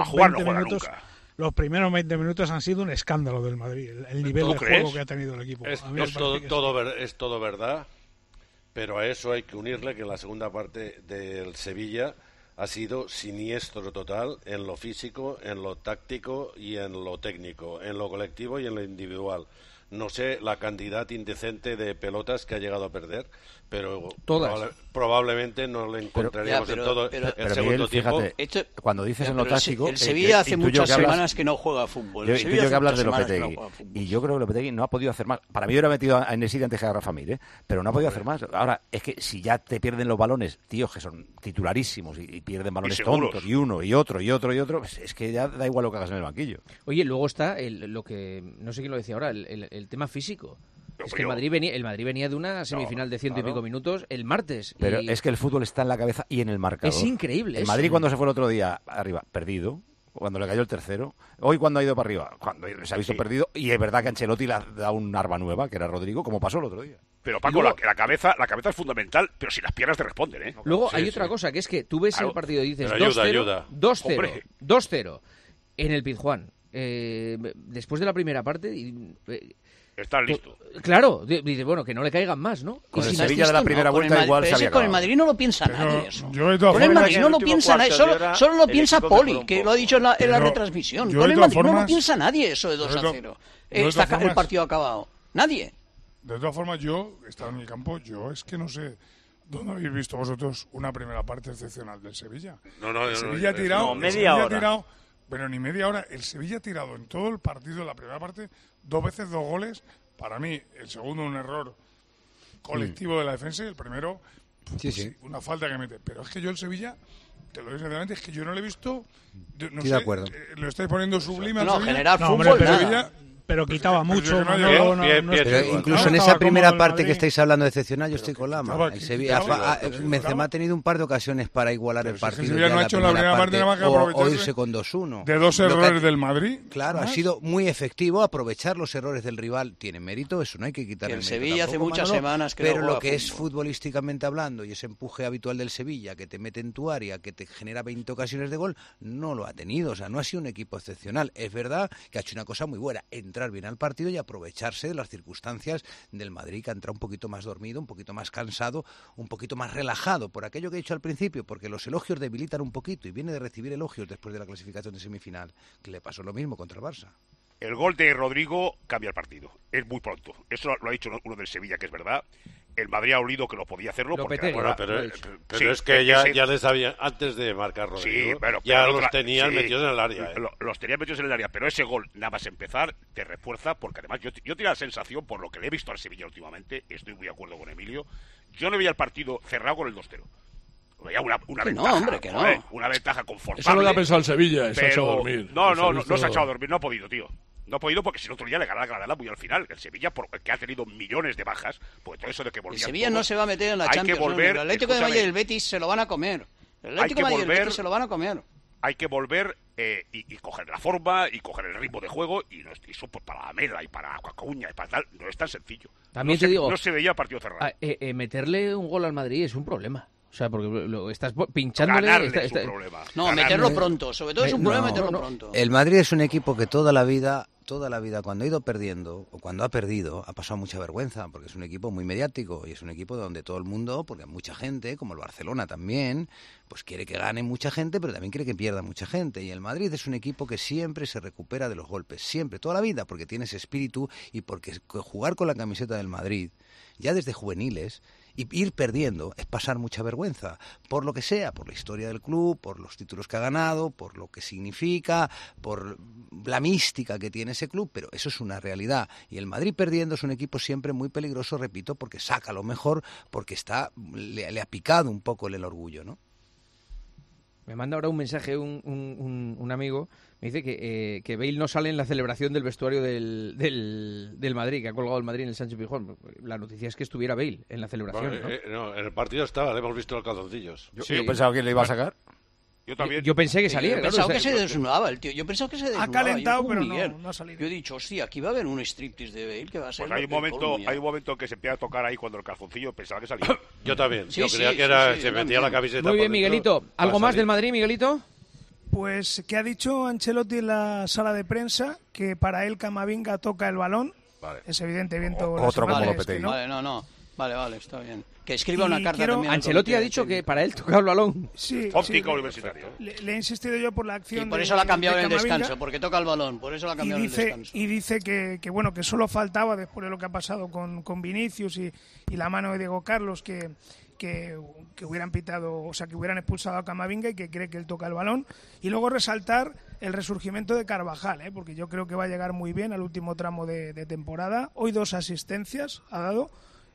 Los primeros 20 minutos han sido un escándalo del Madrid, el nivel de juego que ha tenido el equipo. Es todo verdad, pero a eso hay que unirle que en la segunda parte del Sevilla ha sido siniestro total en lo físico, en lo táctico y en lo técnico, en lo colectivo y en lo individual. No sé la cantidad indecente de pelotas que ha llegado a perder, pero probablemente no le encontraríamos en todo el segundo tiempo. Fíjate, cuando dices en lo táctico... El Sevilla hace muchas semanas que no juega fútbol. Yo que hablas de Lopetegui. Y yo creo que Lopetegui no ha podido hacer más. Para mí hubiera metido a Enesiri antes que a Rafa Mir, pero no ha podido hacer más. Ahora, es que si ya te pierden los balones, tíos que son titularísimos y pierden balones tontos, y uno, y otro, pues es que ya da igual lo que hagas en el banquillo. Oye, luego está lo que... No sé quién lo decía ahora, el tema físico. Es que el Madrid venía de una semifinal de 100 y pico minutos el martes. Pero es que el fútbol está en la cabeza y en el marcador. Es increíble. El Madrid cuando se fue el otro día arriba, perdido, cuando le cayó el tercero. Hoy cuando ha ido para arriba, cuando se ha visto perdido. Y es verdad que Ancelotti le ha dado un arma nueva, que era Rodrigo, como pasó el otro día. Pero Paco, luego, la cabeza es fundamental, pero si las piernas te responden, ¿eh? Luego hay otra cosa, que es que tú ves el partido y dices 2-0 en el Pizjuán. Después de la primera parte... Estás listo. Claro, dice, bueno, que no le caigan más, ¿no? Con el Sevilla de la primera vuelta igual se había con el Madrid no lo piensa nadie eso. Con el Madrid no lo piensa nadie, solo lo piensa Poli, que lo ha dicho en la retransmisión. Con el Madrid no lo piensa nadie eso de 2-0. Está el partido acabado. Nadie. De todas formas, yo, estaba en el campo, es que no sé dónde habéis visto vosotros una primera parte excepcional del Sevilla. El Sevilla ha tirado, media hora. Pero ni media hora. El Sevilla ha tirado en todo el partido, en la primera parte, 2 veces 2 goles. Para mí, el segundo un error colectivo de la defensa y el primero una falta que mete. Pero es que yo el Sevilla, te lo digo sinceramente, es que yo no lo he visto. No sé, de acuerdo. Lo estáis poniendo sublime al No, Sevilla. generar fútbol, Sevilla, pero quitaba mucho. Pero incluso en esa primera parte que estáis hablando de excepcional, yo estoy con Lama. El Sevilla Benzema ha tenido un par de ocasiones para igualar el partido. El Sevilla no ha hecho la primera parte nada más que aprovecharse o irse con 2-1. De 2 errores del Madrid. Claro, ha sido muy efectivo aprovechar los errores del rival. Tiene mérito, eso no hay que quitarle el mérito. El Sevilla hace muchas semanas que pero no lo que fútbol. es futbolísticamente hablando y ese empuje habitual del Sevilla que te mete en tu área, que te genera 20 ocasiones de gol, no lo ha tenido. O sea, no ha sido un equipo excepcional. Es verdad que ha hecho una cosa muy buena, entrar bien al partido y aprovecharse de las circunstancias del Madrid, que ha entrado un poquito más dormido, un poquito más cansado, un poquito más relajado, por aquello que he dicho al principio, porque los elogios debilitan un poquito y viene de recibir elogios después de la clasificación de semifinal, que le pasó lo mismo contra el Barça. El gol de Rodrigo cambia el partido. Es muy pronto. Eso lo ha dicho uno del Sevilla, que es verdad. El Madrid ha olido que no podía hacerlo. Pero es que ya les había, antes de marcar Rodrigo, ya los tenían metidos en el área. Los tenían metidos en el área, pero ese gol, nada más empezar, te refuerza, porque además yo tenía la sensación, por lo que le he visto al Sevilla últimamente, estoy muy de acuerdo con Emilio, yo no veía el partido cerrado con el 2-0. Veía una ventaja, hombre, que no. Una ventaja confortable. Eso lo ha pensado el Sevilla, se ha echado a dormir. No se ha echado a dormir, no ha podido, tío. No ha podido porque si el otro día le gana la Granada muy al final. El Sevilla, que ha tenido millones de bajas, pues todo eso de que volvían. El Sevilla no se va a meter en la Champions. El Atlético de Madrid y el Betis se lo van a comer. El Atlético de Madrid y el Betis se lo van a comer. Hay que volver y coger la forma y coger el ritmo de juego. Y eso pues, para la Mela y para Acuña y para tal, no es tan sencillo. También te digo, no se veía partido cerrado. Meterle un gol al Madrid es un problema. O sea, porque lo estás pinchándole. Es un problema. No, meterlo pronto. Sobre todo es un problema meterlo pronto. El Madrid es un equipo que toda la vida cuando ha ido perdiendo o cuando ha perdido ha pasado mucha vergüenza, porque es un equipo muy mediático y es un equipo donde todo el mundo, porque mucha gente, como el Barcelona también, pues quiere que gane mucha gente, pero también quiere que pierda mucha gente. Y el Madrid es un equipo que siempre se recupera de los golpes, siempre, toda la vida, porque tiene ese espíritu y porque jugar con la camiseta del Madrid, ya desde juveniles, y ir perdiendo es pasar mucha vergüenza, por lo que sea, por la historia del club, por los títulos que ha ganado, por lo que significa, por la mística que tiene ese club, pero eso es una realidad. Y el Madrid perdiendo es un equipo siempre muy peligroso, repito, porque saca lo mejor, porque le ha picado un poco el orgullo, ¿no? Me manda ahora un mensaje un amigo, me dice que Bale no sale en la celebración del vestuario del Madrid, que ha colgado el Madrid en el Sánchez Pizjuán. La noticia es que estuviera Bale en la celebración. No, en el partido estaba, le hemos visto los calzoncillos. Yo pensaba que le iba a sacar. Yo también. Yo pensé que salía. Yo pensaba que se desnudaba el tío. Yo pensaba que se desnudaba. Ha calentado, pero no ha salido. Yo he dicho, hostia, aquí va a haber un striptease de Bale que va a ser. Pues hay un momento que se empieza a tocar ahí cuando el calzoncillo pensaba que salía. Yo también. Yo creía que se metía la camiseta. Muy bien, Miguelito. ¿Algo más del Madrid, Miguelito? Pues que ha dicho Ancelotti en la sala de prensa que para él Camavinga toca el balón. Vale. Es evidente, viento. Otro como Lopetegui. Vale, Vale, está bien. Que escriba una carta también. Ancelotti ha dicho que para él toca el balón. Sí, óptica universitaria. Le he insistido yo por la acción. Y por eso la ha cambiado en el descanso, porque toca el balón. Por eso la ha cambiado en el descanso. Y dice que bueno, que solo faltaba, después de lo que ha pasado con Vinicius y la mano de Diego Carlos, que hubieran pitado, o sea, que hubieran expulsado a Camavinga, y que cree que él toca el balón. Y luego resaltar el resurgimiento de Carvajal, porque yo creo que va a llegar muy bien al último tramo de temporada. Hoy 2 asistencias ha dado.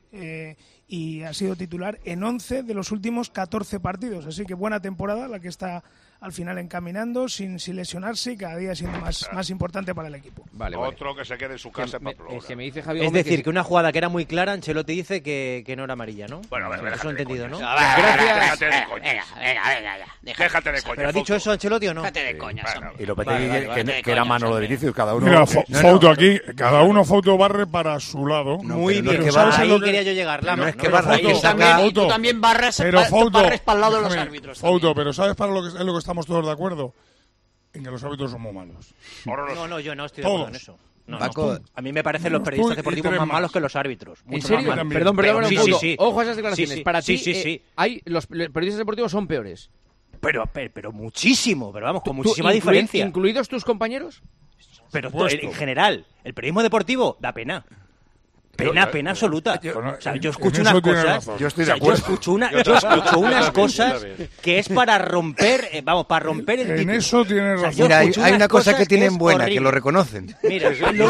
Y ha sido titular en 11 de los últimos 14 partidos, así que buena temporada la que está al final encaminando sin lesionarse y cada día siendo más importante para el equipo. Vale. Otro que se quede en su casa en Pamplona. Me dice Javier, es decir, que una jugada que era muy clara, Ancelotti dice que no era amarilla, ¿no? Bueno, a ver, eso he entendido, ¿no? Gracias. Venga. Déjate de coña. ¿Pero ha dicho eso Ancelotti o no? Déjate de coña. Y Lopetegui, que era mano de Vinicius, cada uno. Mira, foto aquí, cada uno foto barre para su lado. Muy bien, ahí quería yo llegar. No es que barra, que saca. Y tú también barres para el lado de los árbitros. Foto, pero ¿sabes para lo que es lo que estamos todos de acuerdo? En que los árbitros son muy malos. No, yo no estoy de acuerdo en eso. Paco, a mí me parecen los periodistas deportivos más malos que los árbitros. ¿En serio? Perdón, sí. Ojo a esas declaraciones. Para ti, los periodistas deportivos son peores. Pero muchísimo, pero vamos, con muchísima diferencia. ¿Incluidos tus compañeros? Pero en general, el periodismo deportivo da pena. Pena absoluta. O sea, yo escucho unas cosas. Yo estoy de acuerdo. Yo escucho unas cosas que es para romper, para romper el título. En eso tienes razón. Mira, hay una cosa que tienen buena, que lo reconocen. Mira,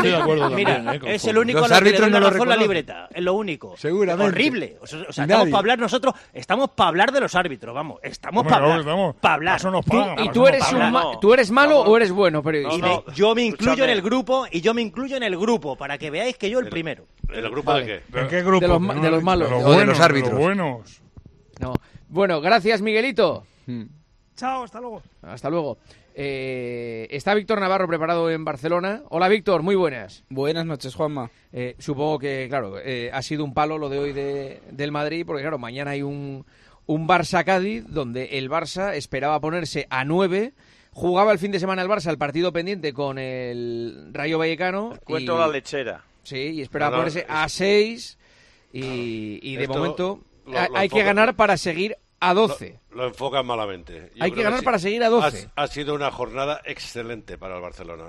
es el único los árbitros no lo reconocen la libreta, es lo único. Seguramente. Horrible. O sea, estamos para hablar nosotros, estamos para hablar de los árbitros, vamos. Estamos para hablar. Eso nos pagan. ¿Y tú eres malo o eres bueno periodista? Yo me incluyo en el grupo para que veáis que yo el primero. ¿El grupo de qué? ¿En qué grupo? De los malos. De los árbitros. De los buenos. No. Bueno, gracias, Miguelito. Chao, hasta luego. Hasta luego. Está Víctor Navarro preparado en Barcelona. Hola, Víctor, muy buenas. Buenas noches, Juanma. Supongo que, claro, ha sido un palo lo de hoy del Madrid, porque, claro, mañana hay un Barça-Cádiz, donde el Barça esperaba ponerse a 9. Jugaba el fin de semana el Barça el partido pendiente con el Rayo Vallecano. Cuento la lechera. Sí, y esperaba ponerse a 6 y de momento hay que ganar para seguir a 12. Lo enfocan malamente. Hay que ganar para seguir a 12. Ha sido una jornada excelente para el Barcelona.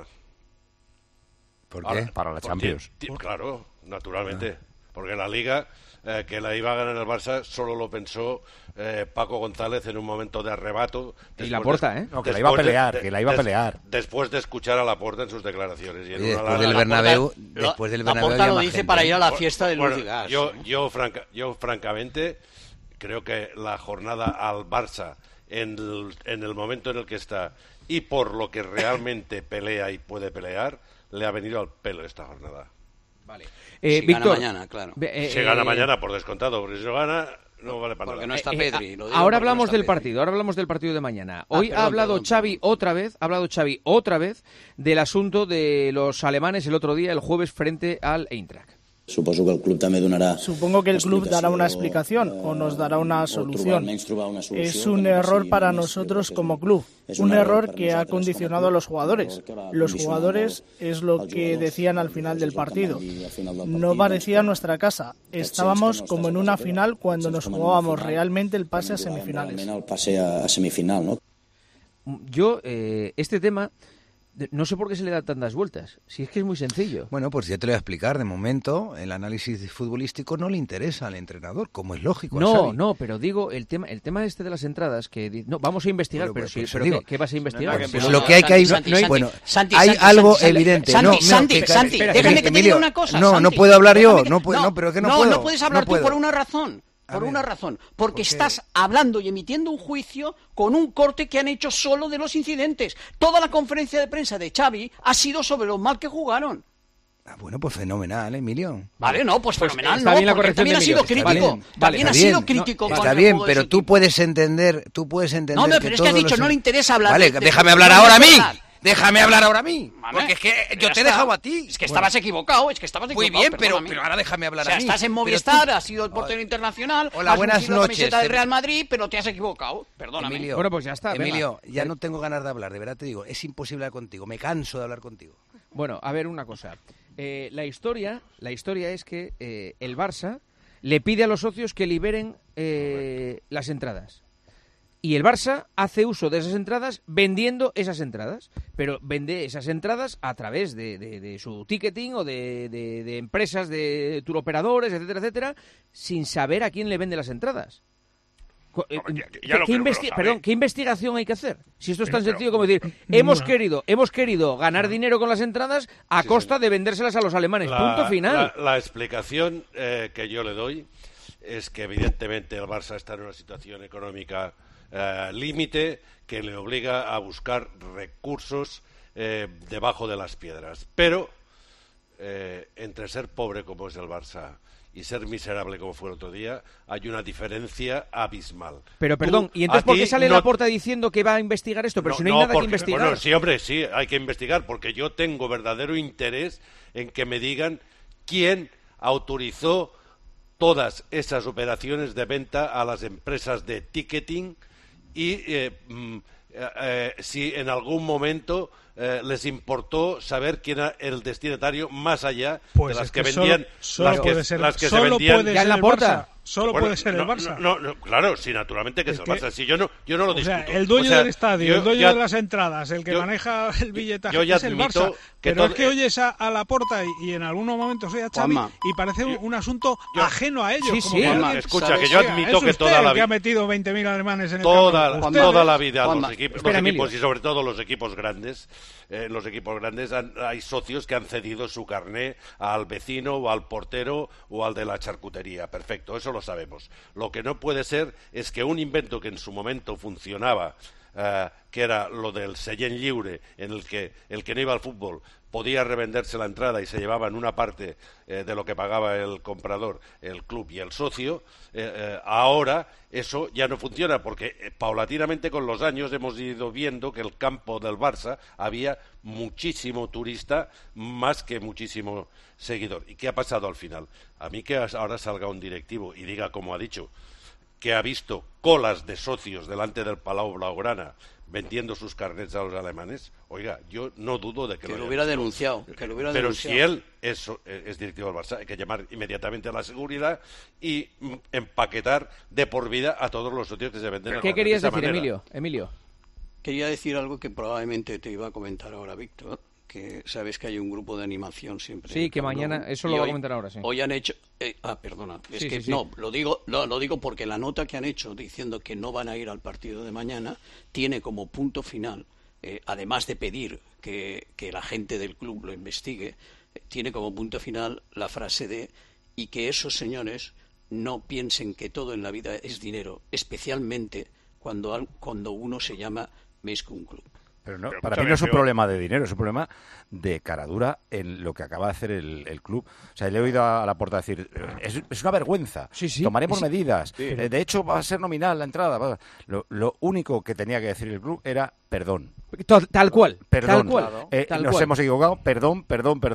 ¿Por qué? Para la Champions. Claro, naturalmente. Porque la Liga, que la iba a ganar el Barça, solo lo pensó Paco González en un momento de arrebato. Y Laporta, No, que la iba a pelear, Después de escuchar a Laporta en sus declaraciones. Y después del Bernabéu Laporta lo dice para ir a la fiesta del Luz y Gas. Yo francamente creo que la jornada al Barça en el momento en el que está y por lo que realmente pelea y puede pelear, le ha venido al pelo esta jornada. Vale. Si Víctor, gana mañana, claro. Si gana mañana, por descontado, porque si no gana, no vale para nada. No está Pedri. Ahora hablamos del partido, de mañana. Hoy ha hablado Xavi otra vez del asunto de los alemanes el otro día, el jueves, frente al Eintracht. Supongo que el club dará una explicación o nos dará una solución. Es un error para nosotros como club, un error que ha condicionado a los jugadores. Los jugadores es lo que decían al final del partido. No parecía nuestra casa. Estábamos como en una final cuando nos jugábamos realmente el pase a semifinales. Yo, este tema... No sé por qué se le da tantas vueltas, si es que es muy sencillo. Bueno, pues ya te lo voy a explicar. De momento, el análisis futbolístico no le interesa al entrenador, como es lógico. No, pero digo, el tema este de las entradas, que no, vamos a investigar, pero ¿qué vas a investigar? Pues lo que hay que... hay algo evidente. Santi, déjame que te diga una cosa. No puedo hablar yo, no puedo. No puedes hablar tú por una razón. Porque estás hablando y emitiendo un juicio con un corte que han hecho solo de los incidentes. Toda la conferencia de prensa de Xavi ha sido sobre lo mal que jugaron. Bueno, pues fenomenal, Emilio. Vale, pues fenomenal, porque también ha sido crítico. También ha sido crítico. Está bien, pero tú puedes entender... No, pero es que ha dicho, no le interesa hablar. Vale, déjame hablar ahora a mí. Déjame hablar ahora a mí, porque es que yo te he dejado a ti. Es que estabas equivocado, Muy bien, pero ahora déjame hablar a mí. Estás en Movistar, has sido el portero internacional, hola, buenas noches. La camiseta del Real Madrid, pero te has equivocado, perdóname. Emilio, bueno, pues ya está. Emilio, ya no tengo ganas de hablar, de verdad te digo, es imposible hablar contigo, me canso de hablar contigo. Bueno, a ver una cosa. La historia es que el Barça le pide a los socios que liberen las entradas. Y el Barça hace uso de esas entradas vendiendo esas entradas, pero vende esas entradas a través de su ticketing o de empresas de turoperadores, etcétera, etcétera, sin saber a quién le vende las entradas. ¿Qué investigación hay que hacer? Si esto es tan sencillo como decir, hemos querido ganar dinero con las entradas a costa de vendérselas a los alemanes. Punto final. La explicación que yo le doy es que evidentemente el Barça está en una situación económica límite que le obliga a buscar recursos debajo de las piedras. Pero entre ser pobre como es el Barça y ser miserable como fue el otro día, hay una diferencia abismal. Pero perdón, ¿y entonces por qué sale Laporta diciendo que va a investigar esto? Pero si no hay nada que investigar. Bueno, sí, hombre, sí, hay que investigar, porque yo tengo verdadero interés en que me digan quién autorizó todas esas operaciones de venta a las empresas de ticketing y si en algún momento les importó saber quién era el destinatario más allá de las que vendían, las que se vendían ya en la puerta. Solo puede ser el Barça. No, claro, sí, naturalmente que es el Barça. Si yo no lo discuto. O sea, el dueño del estadio, el dueño de las entradas, el que maneja el billetaje es el Barça. Pero es que oyes a Laporta y en algunos momentos oye a Xavi y parece un asunto ajeno a ellos. Sí, sí. Escucha, que yo admito que toda la vida... que ha metido 20.000 alemanes en el toda la vida los equipos y sobre todo los equipos grandes, hay socios que han cedido su carné al vecino o al portero o al de la charcutería. Perfecto, eso lo sabemos. Lo que no puede ser es que un invento que en su momento funcionaba, que era lo del sellén lliure, en el que el que no iba al fútbol podía revenderse la entrada y se llevaban una parte de lo que pagaba el comprador, el club y el socio, ahora eso ya no funciona porque paulatinamente con los años hemos ido viendo que el campo del Barça había muchísimo turista más que muchísimo seguidor. ¿Y qué ha pasado al final? A mí que ahora salga un directivo y diga, como ha dicho, que ha visto colas de socios delante del Palau Blaugrana vendiendo sus carnets a los alemanes, oiga, yo no dudo de que lo hubiera denunciado. Pero si él es directivo del Barça, hay que llamar inmediatamente a la seguridad y empaquetar de por vida a todos los socios que se venden. ¿Qué querías decir, Emilio? Quería decir algo que probablemente te iba a comentar ahora, Víctor, que sabes que hay un grupo de animación siempre. Sí, que mañana, eso lo voy a comentar ahora, sí. Hoy han hecho... perdona, lo digo porque la nota que han hecho diciendo que no van a ir al partido de mañana tiene como punto final, además de pedir que la gente del club lo investigue, tiene como punto final la frase de y que esos señores no piensen que todo en la vida es dinero, especialmente cuando uno se llama més que un club. Pero para mí no es un problema de dinero, es un problema de caradura en lo que acaba de hacer el club. O sea, le he oído a Laporta decir, es una vergüenza, tomaremos medidas, de hecho va a ser nominal la entrada. Lo único que tenía que decir el club era perdón. Tal cual. Perdón. Tal nos cual. hemos equivocado, perdón.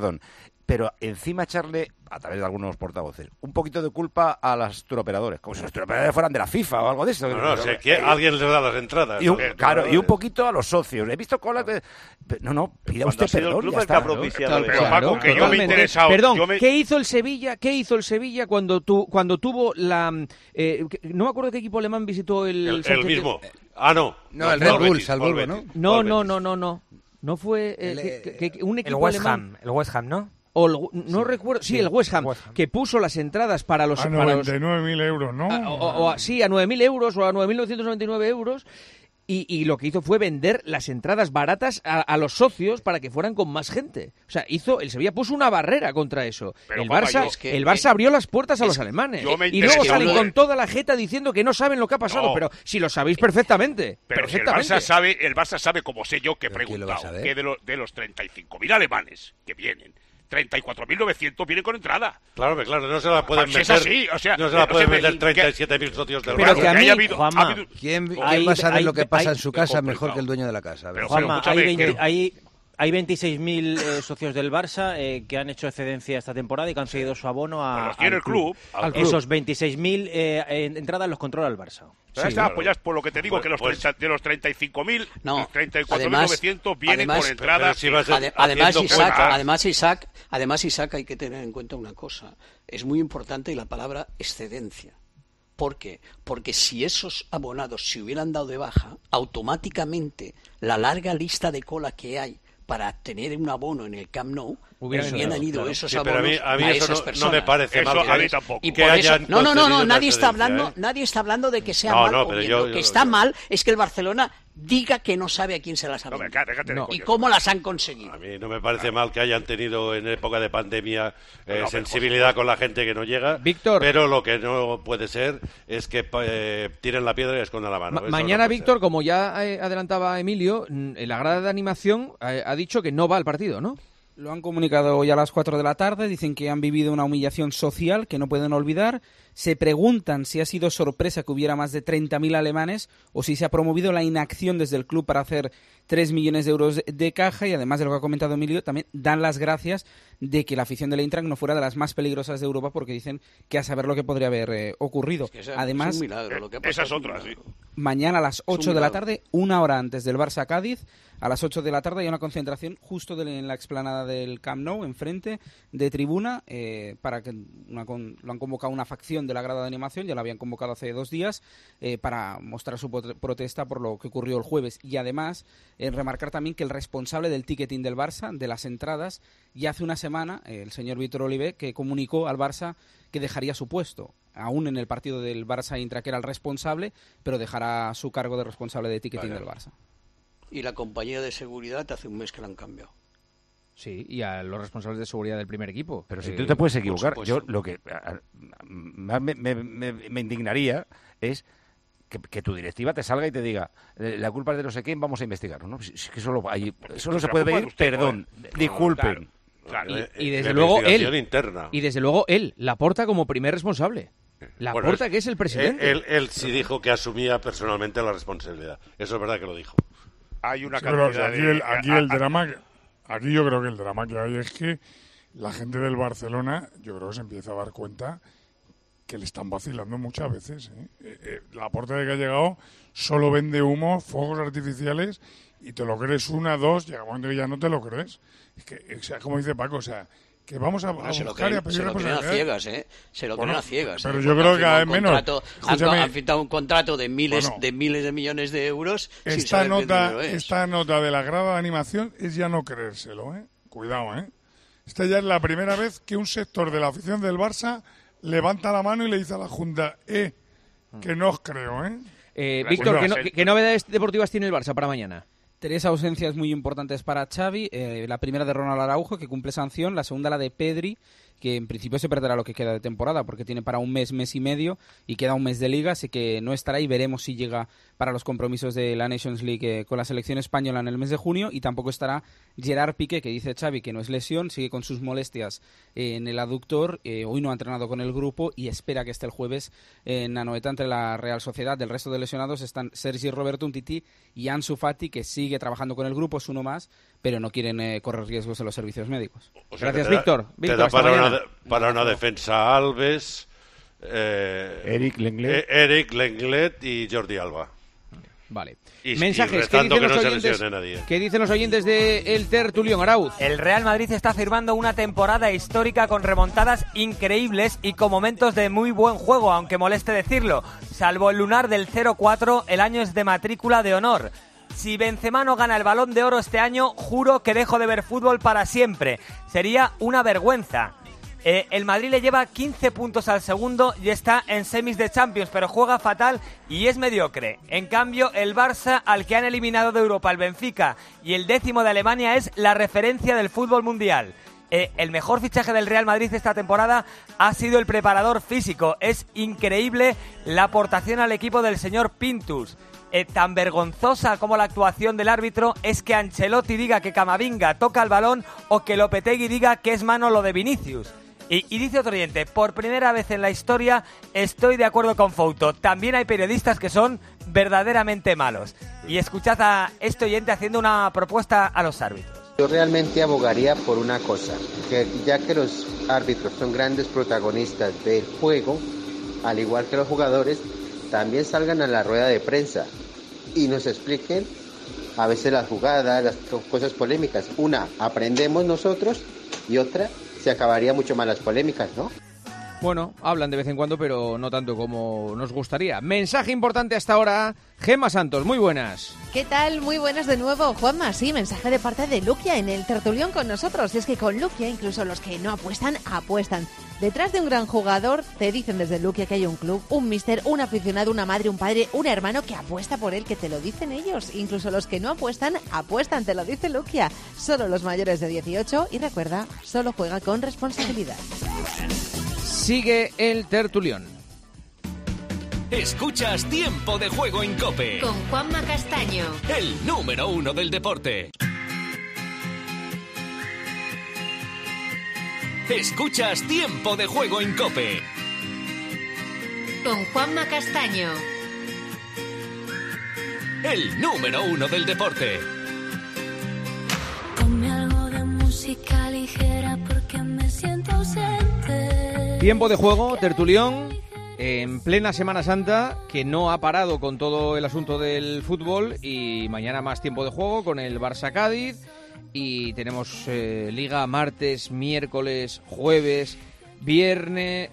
Pero encima echarle, a través de algunos portavoces, un poquito de culpa a los turoperadores, como si los turoperadores fueran de la FIFA o algo de eso. No, sé que alguien les da las entradas. Y un poquito a los socios. He visto colas de... No, pida usted perdón, ya está. Yo me he interesado... Perdón, ¿qué hizo el Sevilla cuando tuvo la... no me acuerdo qué equipo alemán visitó el mismo. No, el Red Bull, Salzburgo, ¿no? No fue un equipo alemán. El West Ham, ¿no? No recuerdo, el West Ham, que puso las entradas para los... A 99.000 euros, ¿no? A 9.000 euros o a 9.999 euros. Y lo que hizo fue vender las entradas baratas a los socios para que fueran con más gente. O sea, el Sevilla puso una barrera contra eso. Pero, el Barça abrió las puertas a los alemanes. Y luego salen con toda la jeta diciendo que no saben lo que ha pasado. Pero si lo sabéis perfectamente. Pero si el Barça sabe, como sé yo, que he preguntado, que de los 35.000 alemanes que vienen, 34.900 vienen con entrada. Claro, no se la pueden meter. Es así, no se la pueden meter 37.000 socios del Barça. Pero que a mí, Juanma, ¿quién va a saber lo que pasa en su casa mejor que el dueño de la casa? Juanma, hay 26.000 socios del Barça que han hecho excedencia esta temporada y que han seguido su abono al club. Esos 26.000 entradas los controla el Barça. Ya por lo que te digo, que de los 35.000, 34.900 vienen con entradas. Además, Isaac, hay que tener en cuenta una cosa. Es muy importante la palabra excedencia. ¿Por qué? Porque si esos abonados se hubieran dado de baja, automáticamente la larga lista de cola que hay para tener un abono en el Camp Nou, hubieran ido esos abonos a mí eso esas personas. No me parece mal. A mí tampoco. Y por eso, nadie está hablando de que sea mal o bien. Lo que está mal es que el Barcelona diga que no sabe a quién se las ha vendido y cómo las han conseguido. A mí no me parece mal que hayan tenido en época de pandemia sensibilidad con la gente que no llega, Víctor, pero lo que no puede ser es que tiren la piedra y escondan la mano. Mañana, Víctor, como ya adelantaba Emilio, la grada de animación ha dicho que no va al partido, ¿no? Lo han comunicado hoy a las 4 de la tarde, dicen que han vivido una humillación social que no pueden olvidar. Se preguntan si ha sido sorpresa que hubiera más de 30.000 alemanes o si se ha promovido la inacción desde el club para hacer 3 millones de euros de caja, y además de lo que ha comentado Emilio, también dan las gracias de que la afición del Eintracht no fuera de las más peligrosas de Europa, porque dicen que a saber lo que podría haber ocurrido. Es que además, es un milagro, lo que ha pasado esa es otra, sí. Mañana a las 8 de la tarde, una hora antes del Barça-Cádiz, a las 8 de la tarde hay una concentración justo en la explanada del Camp Nou, enfrente de tribuna, para que lo han convocado una facción de la grada de animación, ya la habían convocado hace 2 días, para mostrar su protesta por lo que ocurrió el jueves. Y además, remarcar también que el responsable del ticketing del Barça, de las entradas, ya hace una semana, el señor Víctor Olivé, que comunicó al Barça que dejaría su puesto. Aún en el partido del Barça-Eintracht, que era el responsable, pero dejará su cargo de responsable de ticketing del Barça. Y la compañía de seguridad hace un mes que la han cambiado. Sí, y a los responsables de seguridad del primer equipo. Pero si tú te puedes equivocar, yo lo que me indignaría es que tu directiva te salga y te diga la culpa es de no sé quién, vamos a investigarlo, ¿no? Si que solo se puede pedir perdón, disculpen. Claro. Y desde luego él interna. Y desde luego él, Laporta como primer responsable. Laporta, que es el presidente. Él sí dijo que asumía personalmente la responsabilidad. Eso es verdad que lo dijo. Hay una cantidad aquí yo creo que el drama que hay es que la gente del Barcelona, yo creo que se empieza a dar cuenta que le están vacilando muchas veces. Laporta, de que ha llegado, solo vende humo, fuegos artificiales, y te lo crees una, dos, llega un momento que ya no te lo crees. Es que, o sea, como dice Paco, o sea, que vamos a buscar y a pedir responsabilidad. Se lo creen a ciegas. Pero yo creo que cada vez menos. Han firmado un contrato de miles de millones de euros. Esta nota de la grada de animación es ya no creérselo, ¿eh? Cuidado, ¿eh? Esta ya es la primera vez que un sector de la afición del Barça levanta la mano y le dice a la Junta, que no os creo, ¿eh? Víctor, ¿qué novedades deportivas tiene el Barça para mañana? 3 ausencias muy importantes para Xavi. La primera de Ronald Araujo, que cumple sanción. La segunda, la de Pedri, que en principio se perderá lo que queda de temporada, porque tiene para un mes y medio, y queda un mes de liga, así que no estará, y veremos si llega para los compromisos de la Nations League con la selección española en el mes de junio. Y tampoco estará Gerard Piqué, que dice Xavi que no es lesión, sigue con sus molestias en el aductor, hoy no ha entrenado con el grupo y espera que esté el jueves en Anoeta ante la Real Sociedad. Del resto de lesionados están Sergi Roberto, Umtiti y Ansu Fati, que sigue trabajando con el grupo, es uno más, pero no quieren correr riesgos en los servicios médicos. Gracias, Víctor. Te da para una defensa Alves, Eric Lenglet y Jordi Alba. Vale. Mensajes. ¿Qué dicen los oyentes de El Tertulión, Arauz? El Real Madrid está firmando una temporada histórica con remontadas increíbles y con momentos de muy buen juego, aunque moleste decirlo. Salvo el lunar del 0-4, el año es de matrícula de honor. Si Benzema no gana el Balón de Oro este año, juro que dejo de ver fútbol para siempre. Sería una vergüenza. El Madrid le lleva 15 puntos al segundo y está en semis de Champions, pero juega fatal y es mediocre. En cambio, el Barça, al que han eliminado de Europa el Benfica y el 10º de Alemania, es la referencia del fútbol mundial. El mejor fichaje del Real Madrid esta temporada ha sido el preparador físico. Es increíble la aportación al equipo del señor Pintus. Tan vergonzosa como la actuación del árbitro es que Ancelotti diga que Camavinga toca el balón o que Lopetegui diga que es mano lo de Vinicius. Y dice otro oyente, por primera vez en la historia estoy de acuerdo con Fouto. También hay periodistas que son verdaderamente malos. Y escuchad a este oyente haciendo una propuesta a los árbitros. Yo realmente abogaría por una cosa, que ya que los árbitros son grandes protagonistas del juego, al igual que los jugadores, también salgan a la rueda de prensa y nos expliquen a veces las jugadas, las cosas polémicas. Una, aprendemos nosotros, y otra, se acabaría mucho más las polémicas, ¿no? Bueno, hablan de vez en cuando, pero no tanto como nos gustaría. Mensaje importante hasta ahora, Gemma Santos, muy buenas. ¿Qué tal? Muy buenas de nuevo, Juanma. Sí, mensaje de parte de Luquia en el Tertulión con nosotros. Y es que con Luquia incluso los que no apuestan, apuestan. Detrás de un gran jugador, te dicen desde Luquia que hay un club, un míster, un aficionado, una madre, un padre, un hermano que apuesta por él, que te lo dicen ellos. Incluso los que no apuestan, apuestan, te lo dice Luquia. Solo los mayores de 18 y recuerda, solo juega con responsabilidad. Sigue el Tertulión. Escuchas Tiempo de Juego en COPE. Con Juanma Castaño. El número 1 del deporte. Escuchas Tiempo de Juego en COPE. Con Juanma Castaño. El número 1 del deporte. Ponme algo de música ligera porque me siento ausente. Tiempo de juego, tertulión, en plena Semana Santa, que no ha parado con todo el asunto del fútbol, y mañana más tiempo de juego con el Barça-Cádiz, y tenemos Liga martes, miércoles, jueves, viernes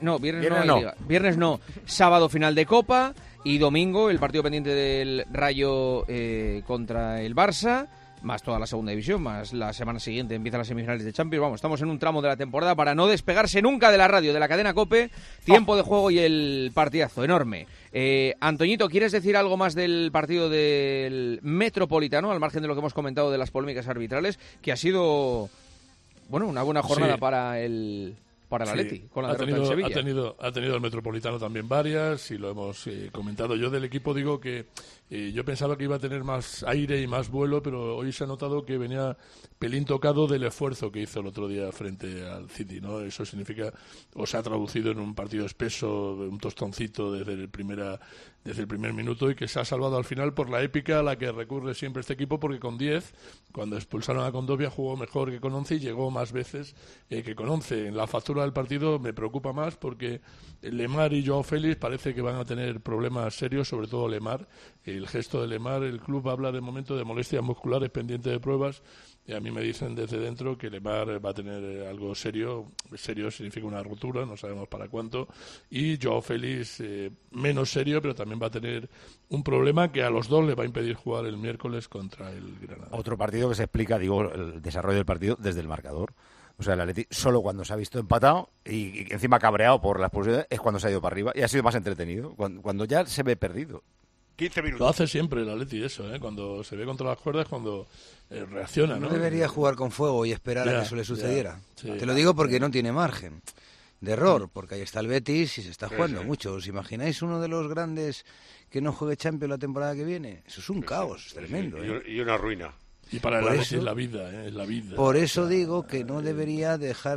no, sábado final de Copa, y domingo el partido pendiente del Rayo contra el Barça, más toda la segunda división, más la semana siguiente empiezan las semifinales de Champions. Vamos, estamos en un tramo de la temporada para no despegarse nunca de la radio, de la cadena COPE, tiempo de juego y el partidazo enorme. Antoñito, ¿quieres decir algo más del partido del Metropolitano, al margen de lo que hemos comentado de las polémicas arbitrales, que ha sido, bueno, una buena jornada para el Atleti, con la derrota del Sevilla? Ha tenido el Metropolitano también varias, y lo hemos comentado. Yo del equipo digo que yo pensaba que iba a tener más aire y más vuelo, pero hoy se ha notado que venía pelín tocado del esfuerzo que hizo el otro día frente al City, ¿no? Eso significa, o se ha traducido en un partido espeso, un tostoncito desde el primer minuto, y que se ha salvado al final por la épica a la que recurre siempre este equipo, porque con 10, cuando expulsaron a Condovia, jugó mejor que con 11 y llegó más veces que con 11. En la factura del partido me preocupa más porque Lemar y Joao Félix parece que van a tener problemas serios, sobre todo Lemar. El gesto de Lemar, el club habla de momento de molestias musculares pendiente de pruebas, y a mí me dicen desde dentro que Lemar va a tener algo serio significa una rotura, no sabemos para cuánto, y Joao Félix menos serio, pero también va a tener un problema que a los dos le va a impedir jugar el miércoles contra el Granada. Otro partido que se explica, el desarrollo del partido desde el marcador. O sea, el Atleti solo cuando se ha visto empatado y encima cabreado por las expulsiones es cuando se ha ido para arriba y ha sido más entretenido, cuando ya se ve perdido. 15 minutos. Lo hace siempre el Atleti eso, cuando se ve contra las cuerdas, cuando reacciona, ¿no? No debería jugar con fuego y esperar a que eso le sucediera. Sí. Te lo digo porque no tiene margen de error, porque ahí está el Betis y se está jugando mucho. ¿Os imagináis uno de los grandes que no juegue Champions la temporada que viene? Eso es un caos tremendo. Y una ruina. Y para el Atleti es la vida, es la vida. Por eso digo que no debería dejar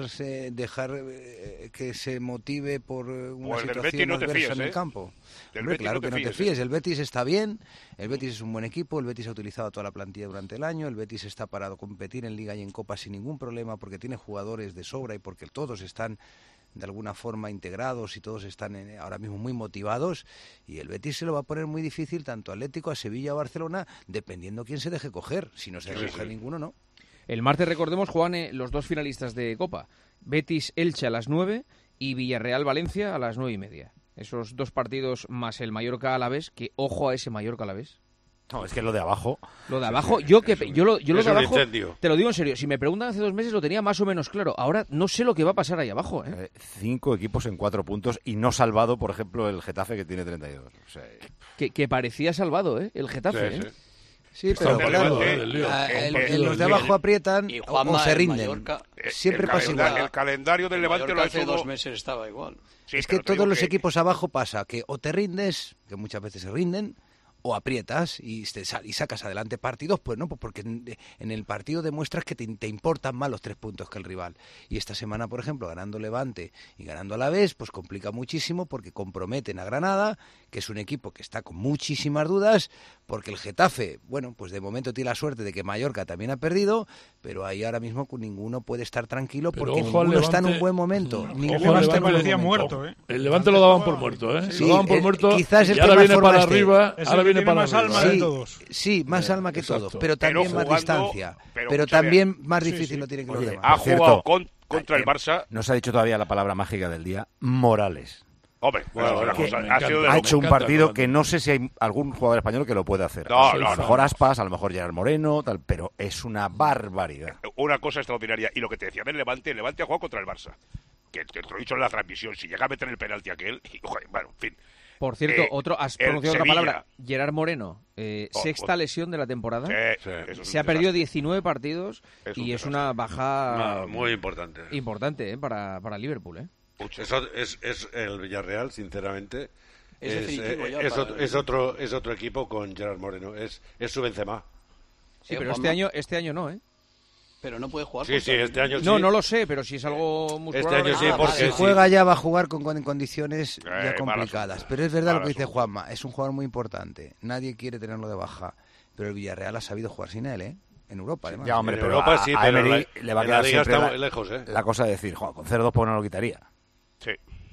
que se motive por una situación adversa en el campo. Hombre, claro que no te fíes. El Betis está bien, el Betis es un buen equipo, el Betis ha utilizado toda la plantilla durante el año, el Betis está para competir en Liga y en Copa sin ningún problema, porque tiene jugadores de sobra y porque todos están de alguna forma integrados y todos están ahora mismo muy motivados, y el Betis se lo va a poner muy difícil tanto a Atlético, a Sevilla o Barcelona, dependiendo quién se deje coger. Si no se deje coger ninguno, no. El martes, recordemos, juegan los dos finalistas de Copa, Betis-Elche a las 9 y Villarreal-Valencia a las 9:30. Esos dos partidos más el Mallorca-Alavés, que ojo a ese Mallorca-Alavés. No, es que lo de abajo... Lo de abajo, yo lo de abajo, te lo digo en serio, si me preguntan hace 2 meses lo tenía más o menos claro. Ahora no sé lo que va a pasar ahí abajo. 5 equipos en 4 puntos y no salvado, por ejemplo, el Getafe, que tiene 32. O sea... que parecía salvado, el Getafe, Sí, pero claro, los de abajo aprietan o se rinden. Siempre pasa igual. El calendario del Levante lo ha hecho hace 2 meses estaba igual. Sí, es que todos los equipos abajo pasa que o te rindes, que muchas veces se rinden, o aprietas y sacas adelante partidos, pues no, pues porque en el partido demuestras que te importan más los 3 puntos que el rival. Y esta semana, por ejemplo, ganando Levante y ganando Alavés, pues complica muchísimo porque comprometen a Granada, que es un equipo que está con muchísimas dudas, porque el Getafe, bueno, pues de momento tiene la suerte de que Mallorca también ha perdido, pero ahí ahora mismo ninguno puede estar tranquilo porque ninguno Levante, está en un buen momento. El Levante parecía muerto, El Levante lo daban por muerto, Sí, lo daban por muerto, quizás el y ahora viene para arriba, ahora viene para más alma de todos. Sí, más alma que todos, pero también más distancia. Pero también más difícil lo tienen que los demás. Ha jugado contra el Barça. No se ha dicho todavía la palabra mágica del día, Morales. Hombre, ha hecho un partido que no sé si hay algún jugador español que lo puede hacer. A lo mejor Aspas, a lo mejor Gerard Moreno, tal, pero es una barbaridad. Una cosa extraordinaria. Y lo que te decía del Levante, el Levante ha jugado contra el Barça. Que te lo he dicho en la transmisión, si llega a meter el penalti aquel, bueno, en fin. Por cierto, has pronunciado otra palabra, Gerard Moreno, sexta lesión de la temporada. Se ha perdido 19 partidos y es una baja muy importante. Importante para Liverpool, Es el Villarreal, sinceramente. Es otro equipo con Gerard Moreno. Es su Benzema. Sí, pero este año no, Pero no puede jugar. Sí, este año sí. No lo sé, pero si es algo muscular. Este año sí, porque si juega ya va a jugar en condiciones ya complicadas. Pero es verdad lo que dice Juanma, es un jugador muy importante. Nadie quiere tenerlo de baja. Pero el Villarreal ha sabido jugar sin él, ¿eh? En Europa, además. Ya, hombre, en pero Europa sí, pero Emery le va a quedar siempre está muy lejos, la cosa de decir, con 0-2 pues no lo quitaría. Sí.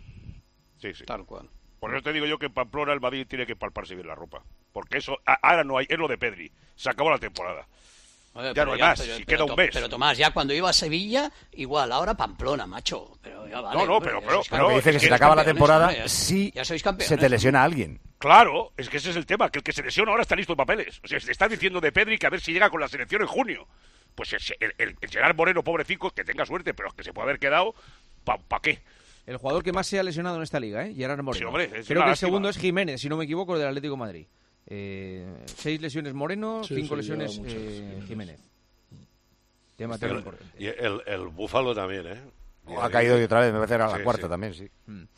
Tal cual. Por eso te digo yo que en Pamplona el Madrid tiene que palparse bien la ropa. Porque eso, ahora no hay, es lo de Pedri. Se acabó la temporada. Oye, ya no hay más, si queda un mes. Pero Tomás, ya cuando iba a Sevilla, igual, ahora Pamplona, macho. Pero ya vale. Pero dice que si te acaba la temporada, sí se te lesiona a alguien. Claro, es que ese es el tema, que el que se lesiona ahora está listo en papeles. O sea, se está diciendo de Pedri que a ver si llega con la selección en junio. Pues el Gerard Moreno, pobrecito, que tenga suerte, pero que se puede haber quedado, ¿pa' qué? El jugador que más se ha lesionado en esta liga, Gerard Moreno. Sí, hombre, creo que el segundo es Jiménez, si no me equivoco, del Atlético de Madrid. 6 lesiones Moreno, 5 lesiones Jiménez. Tema importante. Y el Búfalo también, Ha caído y otra vez, me parece que era la cuarta también, sí.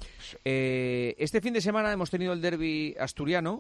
Este fin de semana hemos tenido el derbi asturiano.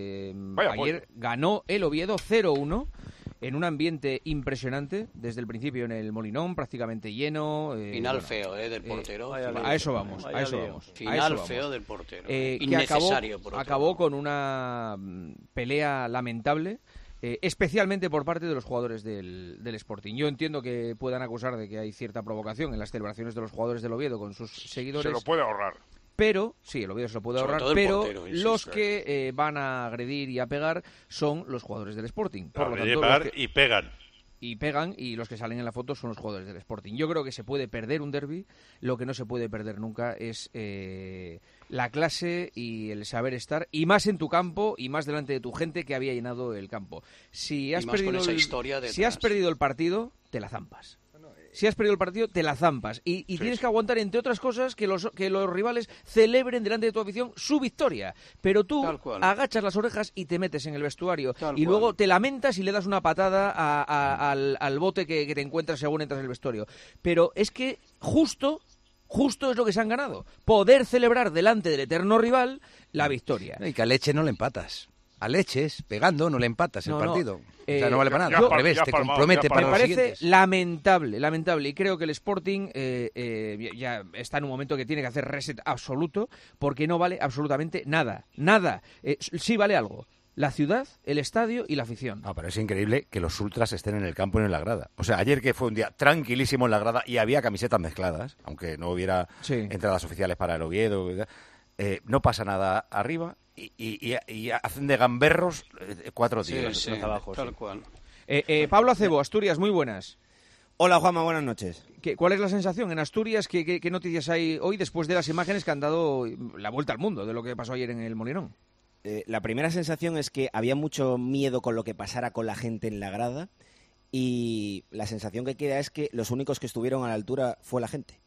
Ayer ganó el Oviedo 0-1 en un ambiente impresionante desde el principio en el Molinón, prácticamente lleno. Final feo, del portero. A eso vamos. Final feo del portero. Innecesario, por otro acabó con una pelea lamentable. Especialmente por parte de los jugadores del Sporting. Yo entiendo que puedan acusar de que hay cierta provocación en las celebraciones de los jugadores del Oviedo con sus seguidores. Se lo puede ahorrar. Pero, sí, el Oviedo se lo puede ahorrar, pero los que van a agredir y a pegar son los jugadores del Sporting. Por lo tanto, y pegan. Y pegan, y los que salen en la foto son los jugadores del Sporting. Yo creo que se puede perder un derbi, lo que no se puede perder nunca es la clase y el saber estar, y más en tu campo, y más delante de tu gente que había llenado el campo. Si has perdido el partido, te la zampas. Si has perdido el partido, te la zampas. Y tienes que aguantar, entre otras cosas, que los rivales celebren delante de tu afición su victoria. Pero tú agachas las orejas y te metes en el vestuario. Luego te lamentas y le das una patada al bote que te encuentras según entras en el vestuario. Pero es que justo es lo que se han ganado. Poder celebrar delante del eterno rival la victoria. Y que a Leche no le empatas. A Leches, pegando, no le empatas el partido. O sea, no vale para nada. Al revés, te compromete para los siguientes. Me parece lamentable. Y creo que el Sporting ya está en un momento que tiene que hacer reset absoluto, porque no vale absolutamente nada. Nada. Sí vale algo. La ciudad, el estadio y la afición. Pero es increíble que los ultras estén en el campo y no en la grada. O sea, ayer que fue un día tranquilísimo en la grada y había camisetas mezcladas, aunque no hubiera entradas oficiales para el Oviedo, no pasa nada arriba. Y hacen de gamberros 4 días. Tal cual. Pablo Acebo, Asturias, muy buenas. Hola, Juanma, buenas noches. ¿Cuál es la sensación en Asturias? ¿Qué noticias hay hoy después de las imágenes que han dado la vuelta al mundo de lo que pasó ayer en el Molinón? La primera sensación es que había mucho miedo con lo que pasara con la gente en la grada, y la sensación que queda es que los únicos que estuvieron a la altura fue la gente.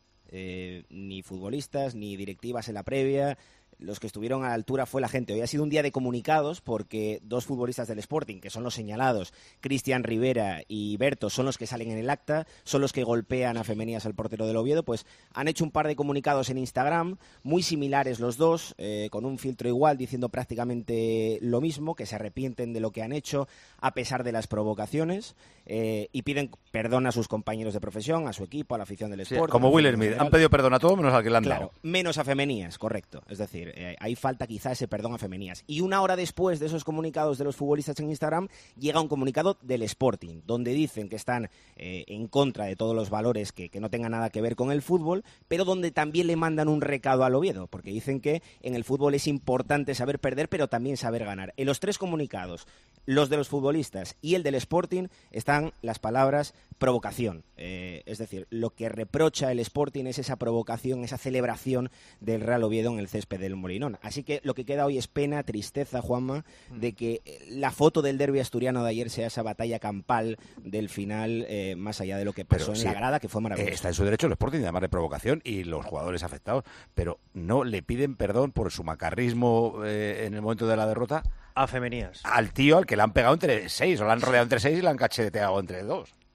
Ni futbolistas, ni directivas en la previa. Los que estuvieron a la altura fue la gente. Hoy ha sido un día de comunicados porque 2 futbolistas del Sporting, que son los señalados, Cristian Rivera y Berto, son los que salen en el acta, son los que golpean a Femenías al portero del Oviedo, pues han hecho un par de comunicados en Instagram, muy similares los dos, con un filtro igual, diciendo prácticamente lo mismo, que se arrepienten de lo que han hecho a pesar de las provocaciones, y piden perdón a sus compañeros de profesión, a su equipo, a la afición del Sporting. Como Will Smith, han pedido perdón a todos menos al que le han dado. Claro, menos a Femenías, correcto. Es decir, ahí falta quizá ese perdón a Femenías. Y una hora después de esos comunicados de los futbolistas en Instagram, llega un comunicado del Sporting, donde dicen que están en contra de todos los valores que no tengan nada que ver con el fútbol, pero donde también le mandan un recado al Oviedo, porque dicen que en el fútbol es importante saber perder, pero también saber ganar. En los 3 comunicados, los de los futbolistas y el del Sporting, están las palabras provocación. Es decir, lo que reprocha el Sporting es esa provocación, esa celebración del Real Oviedo en el césped del Molinón. Así que lo que queda hoy es pena, tristeza, Juanma, de que la foto del derbi asturiano de ayer sea esa batalla campal del final, más allá de lo que pasó en la grada, que fue maravilloso. Está en su derecho el Sporting de llamarle provocación y los jugadores afectados, pero no le piden perdón por su macarrismo en el momento de la derrota. A Femenías. Al tío al que le han pegado entre 6, o le han rodeado entre 6 y le han cacheteado entre 2.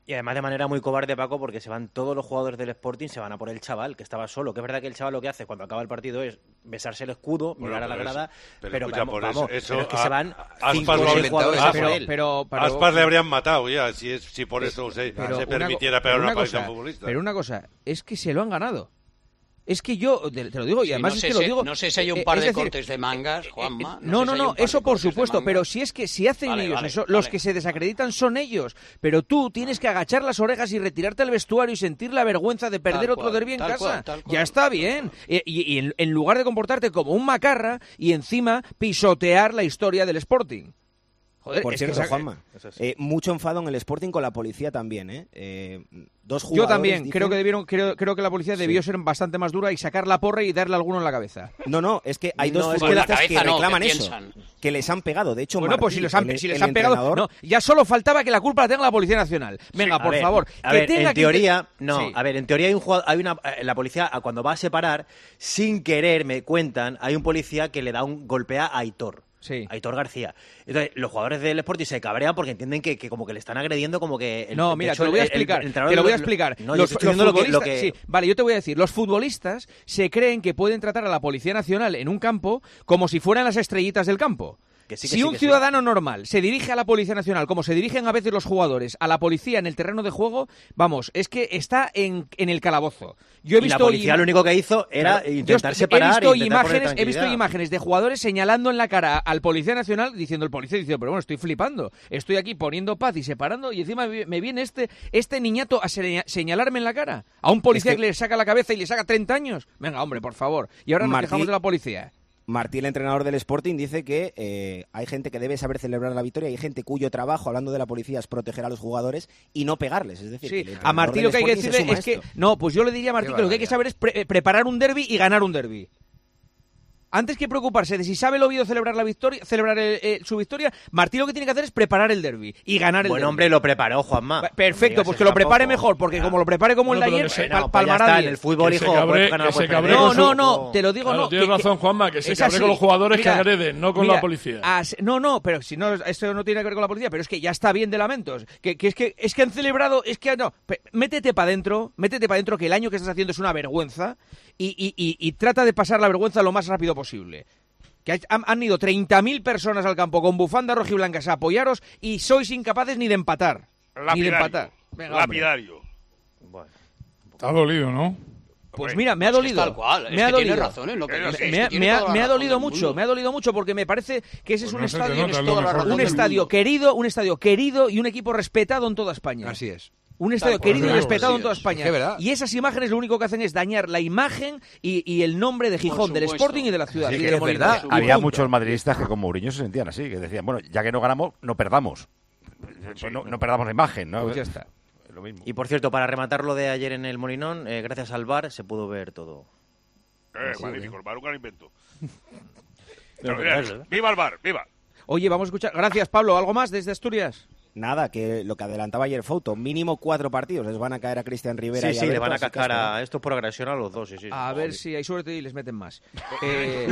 Y además de manera muy cobarde, Paco, porque se van todos los jugadores del Sporting, se van a por el chaval, que estaba solo. Que es verdad que el chaval lo que hace cuando acaba el partido es besarse el escudo, mirar a la grada, pero es que se van 5 o 6 jugadores a por él. Pero Aspas le habrían matado ya, si por eso se permitiera pegar una paliza a un futbolista. Pero una cosa, es que se lo han ganado. Es que yo, te lo digo, y además no es que lo digo... No sé si hay un par de cortes de mangas, Juanma. No, eso por supuesto, pero si hacen ellos eso, los que se desacreditan son ellos. Pero tú tienes que agachar las orejas y retirarte al vestuario y sentir la vergüenza de perder otro derbi en casa. Ya está bien. Y en lugar de comportarte como un macarra y encima pisotear la historia del Sporting. Joder, por cierto, Juanma, mucho enfado en el Sporting con la policía también, Dos jugadores. Yo también dicen... creo que la policía debió ser bastante más dura y sacar la porra y darle a alguno en la cabeza. No, es que hay dos futbolistas que reclaman eso, que les han pegado. De hecho, bueno, pues si les han pegado, no, ya solo faltaba que la culpa la tenga la Policía Nacional. Venga, por favor. En teoría hay un jugador, la policía cuando va a separar, sin querer, me cuentan, hay un policía que le da un golpea a Aitor. Sí. Aitor García. Entonces, los jugadores del Sporting se cabrean porque entienden que como que le están agrediendo, como que... te lo voy a explicar. Vale, yo te voy a decir. Los futbolistas se creen que pueden tratar a la Policía Nacional en un campo como si fueran las estrellitas del campo. Si un ciudadano normal se dirige a la Policía Nacional, como se dirigen a veces los jugadores, a la policía en el terreno de juego, vamos, es que está en el calabozo. Yo he visto la policía lo único que hizo era intentar separar. He visto imágenes de jugadores señalando en la cara al Policía Nacional, diciendo el policía, pero bueno, estoy flipando, estoy aquí poniendo paz y separando, y encima me viene este niñato a señalarme en la cara. A un policía que le saca la cabeza y le saca 30 años. Venga, hombre, por favor. Y ahora nos quejamos de la policía. Martí, el entrenador del Sporting, dice que hay gente que debe saber celebrar la victoria y hay gente cuyo trabajo, hablando de la policía, es proteger a los jugadores y no pegarles. Es decir, a Martí lo que hay que decirle es que... No, pues yo le diría a Martí que lo que hay que saber es preparar un derbi y ganar un derbi. Antes que preocuparse de si sabe el Oviedo celebrar su victoria, Martí lo que tiene que hacer es preparar el derbi y ganar el derbi. Bueno, hombre, lo preparó Juanma. Perfecto, pues que lo prepare mejor, porque como lo prepare como el de ayer, palmará bien. En el fútbol, hijo, no, te lo digo, no. Tienes razón, Juanma, que se cabre con los jugadores que agreden, no con la policía. Pero si no, esto no tiene que ver con la policía, pero es que ya está bien de lamentos. Es que han celebrado, métete para adentro, que el año que estás haciendo es una vergüenza y trata de pasar la vergüenza lo más rápido posible. Que han ido 30.000 personas al campo con bufanda rojiblancas a apoyaros y sois incapaces ni de empatar. Venga, lapidario. Bueno. Te ha dolido, ¿no? Pues mira, me ha dolido. Tal cual. Me ha dolido. Tiene razón en lo que dice. Me ha dolido mucho porque me parece que ese es un estadio querido y un equipo respetado en toda España. Así es. Un estadio querido y respetado en toda España. Y esas imágenes lo único que hacen es dañar la imagen y el nombre de Gijón, del Sporting y de la ciudad. Sí, que es verdad. Había muchos madridistas que con Mourinho se sentían así, que decían, bueno, ya que no ganamos, no perdamos. No perdamos la imagen, ¿no? Pues ya está. Lo mismo. Y por cierto, para rematar lo de ayer en el Molinón, gracias al VAR se pudo ver todo. Magnífico, el VAR, un gran invento. Pero, ¡viva el VAR! ¡Viva! Oye, vamos a escuchar. Gracias, Pablo. ¿Algo más desde Asturias? Nada, que lo que adelantaba ayer Fouto, mínimo 4 partidos les van a caer a Cristian Rivera. Sí, le van a cascar a esto por agresión a los dos. Sí. A ver si hay suerte y les meten más. Ahí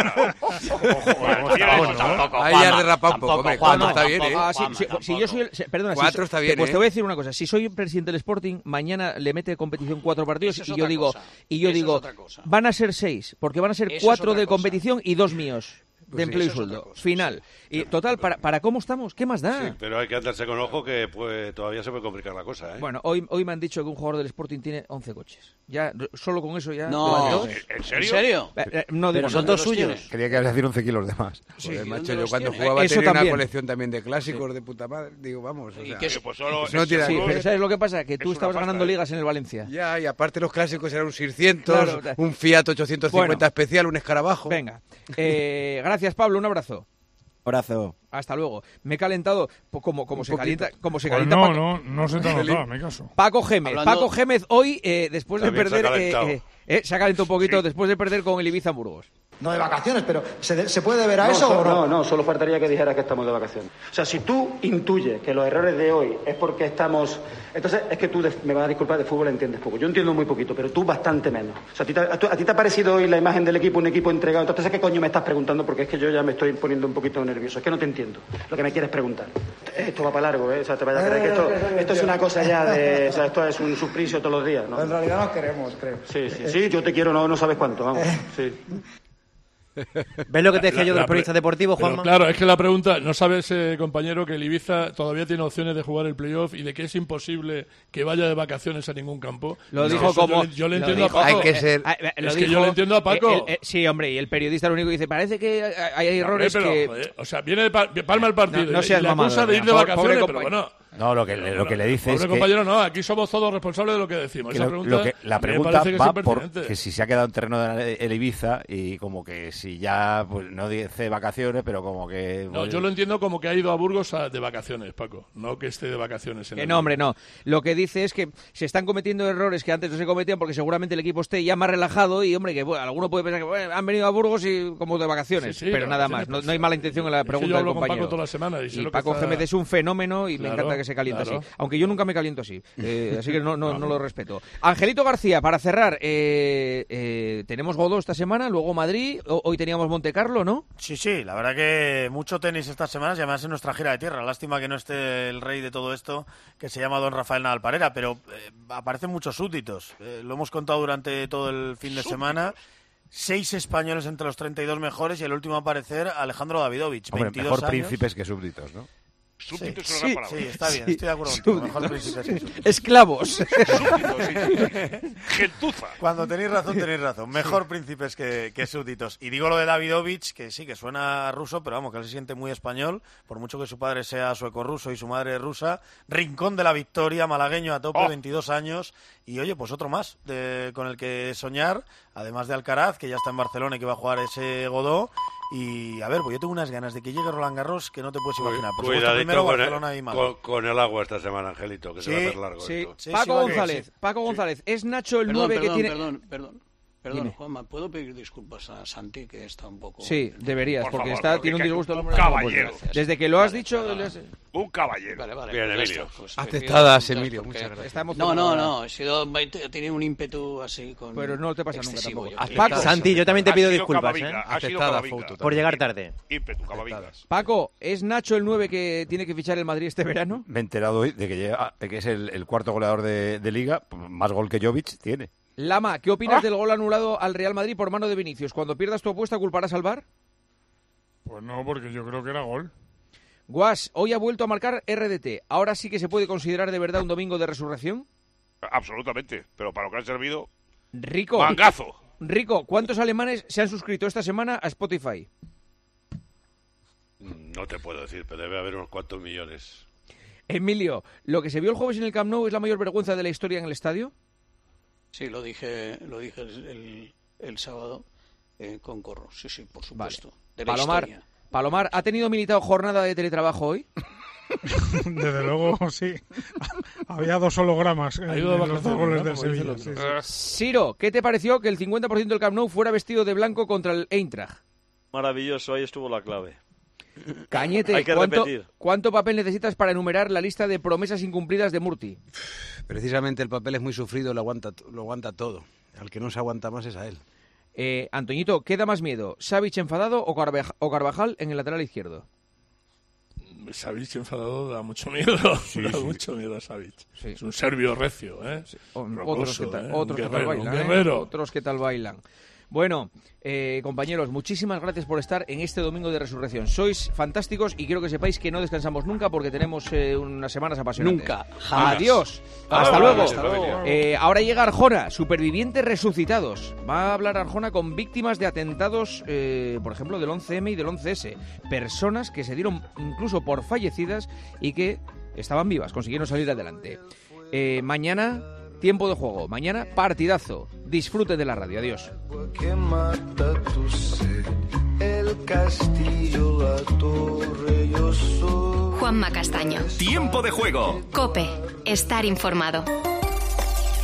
ya derrapa un poco, hombre. 4 está bien, Si yo soy perdona, 4 está bien, pues te voy a decir una cosa. Si soy presidente del Sporting, mañana le mete competición 4 partidos y yo digo, van a ser 6, porque van a ser 4 de competición y 2 míos. De empleo y sueldo. Final. Y total, ¿para cómo estamos? ¿Qué más da? Sí, pero hay que andarse con ojo que todavía se puede complicar la cosa, ¿eh? Bueno, hoy me han dicho que un jugador del Sporting tiene 11 coches. Ya, solo con eso ya... No. ¿En serio? ¿En serio? No, pero son todos suyos. Quería que ibas a decir 11 kilos de más. Sí, joder, macho, yo cuando jugaba tenía una colección también de clásicos de puta madre. Digo, vamos, o sea... pero ¿sabes lo que pasa? Que tú estabas ganando ligas en el Valencia. Ya, y aparte los clásicos eran un 600, un Fiat 850 especial, un escarabajo. Venga. Gracias, Pablo. Un abrazo. Abrazo. Hasta luego. Me he calentado como se calienta. No se te ha notado, me caso. Paco Gémez hoy, después de perder, se ha calentado un poquito después de perder con el Ibiza Burgos. no de vacaciones, pero ¿se puede ver a eso o no? No, solo faltaría que dijera que estamos de vacaciones. O sea, si tú intuyes que los errores de hoy es porque estamos... Entonces, es que tú, me vas a disculpar, de fútbol entiendes poco. Yo entiendo muy poquito, pero tú bastante menos. O sea, ¿a ti te ha parecido hoy la imagen del equipo, un equipo entregado? Entonces, ¿qué coño me estás preguntando? Porque es que yo ya me estoy poniendo un poquito nervioso. Es que no te entiendo lo que me quieres preguntar. Esto va para largo, ¿eh? O sea, te vayas a creer que esto es una cosa ya de... O sea, esto es un suplicio todos los días, ¿no? En realidad nos queremos, creo. Sí, yo te quiero, no sabes cuánto, vamos. Sí. ¿Ves lo que te decía yo de los periodistas deportivos, Juanma? Claro, es que la pregunta, ¿no sabes, compañero, que el Ibiza todavía tiene opciones de jugar el playoff y de que es imposible que vaya de vacaciones a ningún campo? Lo dijo como... Yo le entiendo a Paco. Hay que ser... Es que yo le entiendo a Paco. Sí, hombre, y el periodista lo único que dice, parece que hay errores que... Joder, o sea, viene de palma el partido no y le acusa de ir de vacaciones, pero bueno... No, lo que le dice es que... compañero, no, aquí somos todos responsables de lo que decimos. La pregunta va por que si se ha quedado en terreno de el Ibiza y como que si ya, pues no dice vacaciones, pero como que... No, yo lo entiendo como que ha ido a Burgos de vacaciones, Paco, no que esté de vacaciones. No, hombre, no. Lo que dice es que se están cometiendo errores que antes no se cometían porque seguramente el equipo esté ya más relajado y, hombre, que bueno, alguno puede pensar que han venido a Burgos y como de vacaciones, pero nada más. No hay mala intención en la pregunta del compañero. Con Paco toda la semana y Paco Gémez es un fenómeno y me encanta que se calienta así. Aunque yo nunca me caliento así. Así que no lo respeto. Angelito García, para cerrar, tenemos Godó esta semana, luego Madrid, hoy teníamos Montecarlo, ¿no? Sí, la verdad que mucho tenis estas semanas y además en nuestra gira de tierra. Lástima que no esté el rey de todo esto, que se llama don Rafael Nadal Parera, pero aparecen muchos súbditos. Lo hemos contado durante todo el fin de semana. 6 españoles entre los 32 mejores y el último a aparecer, Alejandro Davidovich, Hombre, 22 mejor años. príncipes que súbditos, ¿no? Súbditos es una palabra. Sí, está bien, estoy de acuerdo contigo. Mejor príncipes que súbditos. Esclavos. Gentuza. Cuando tenéis razón. Mejor príncipes que súbditos. Y digo lo de Davidovich, que sí, que suena ruso, pero vamos, que él se siente muy español, por mucho que su padre sea sueco-ruso y su madre rusa. Rincón de la Victoria, malagueño a tope, 22 años. Y oye, pues otro más con el que soñar, además de Alcaraz, que ya está en Barcelona y que va a jugar ese Godó. Y a ver, pues yo tengo unas ganas de que llegue Roland Garros que no te puedes imaginar. Por supuesto, primero Barcelona y Madrid. Con el agua esta semana, Angelito, que se va a hacer largo. Sí. Paco González, ¿es Nacho el 9 que tiene...? Perdón, Juanma, ¿puedo pedir disculpas a Santi, que está un poco... Sí, deberías, porque tiene un disgusto... Un caballero. Desde que lo has dicho... Un caballero. Vale. Bien, Emilio. Aceptadas, Emilio, muchas gracias. No, he tenido un ímpetu así con... Pero no te pasa nunca tampoco. Paco, Santi, yo también te pido disculpas, Aceptada foto. por llegar tarde. Ímpetu, Camavingas. Paco, ¿es Nacho el 9 que tiene que fichar el Madrid este verano? Me he enterado hoy de que es el cuarto goleador de Liga, más gol que Jovic tiene. Lama, ¿qué opinas del gol anulado al Real Madrid por mano de Vinicius? Cuando pierdas tu apuesta, ¿culparás al VAR? Pues no, porque yo creo que era gol. Guas, hoy ha vuelto a marcar RDT. ¿Ahora sí que se puede considerar de verdad un domingo de resurrección? Absolutamente, pero para lo que han servido... Rico, ¡mangazo! Rico, ¿cuántos alemanes se han suscrito esta semana a Spotify? No te puedo decir, pero debe haber unos cuantos millones. Emilio, ¿lo que se vio el jueves en el Camp Nou es la mayor vergüenza de la historia en el estadio? Sí, lo dije el sábado con Corro. Sí, por supuesto. Vale. Palomar, ¿ha tenido militado jornada de teletrabajo hoy? Desde luego, sí. Había 2 hologramas en los 2 goles del Sevilla. Sí. Siro, ¿qué te pareció que el 50% del Camp Nou fuera vestido de blanco contra el Eintracht? Maravilloso, ahí estuvo la clave. Cañete, Hay que ¿cuánto papel necesitas para enumerar la lista de promesas incumplidas de Murti? Precisamente el papel es muy sufrido, lo aguanta todo. Al que no se aguanta más es a él. Antoñito, ¿qué da más miedo? ¿Savic enfadado o Carvajal en el lateral izquierdo? Savic enfadado da mucho miedo. Mucho miedo a Savic. Sí. Es un serbio recio, ¿eh? Sí. Otros que tal bailan. Bueno, compañeros, muchísimas gracias por estar en este domingo de resurrección. Sois fantásticos y quiero que sepáis que no descansamos nunca porque tenemos unas semanas apasionantes. Nunca, jamás. Adiós. Hasta luego. Ahora llega Arjona, supervivientes resucitados. Va a hablar Arjona con víctimas de atentados, por ejemplo, del 11M y del 11S. Personas que se dieron incluso por fallecidas y que estaban vivas, consiguieron salir adelante. Mañana... tiempo de juego. Mañana, partidazo. Disfruten de la radio. Adiós. Juanma Castaño. Tiempo de juego. COPE. Estar informado.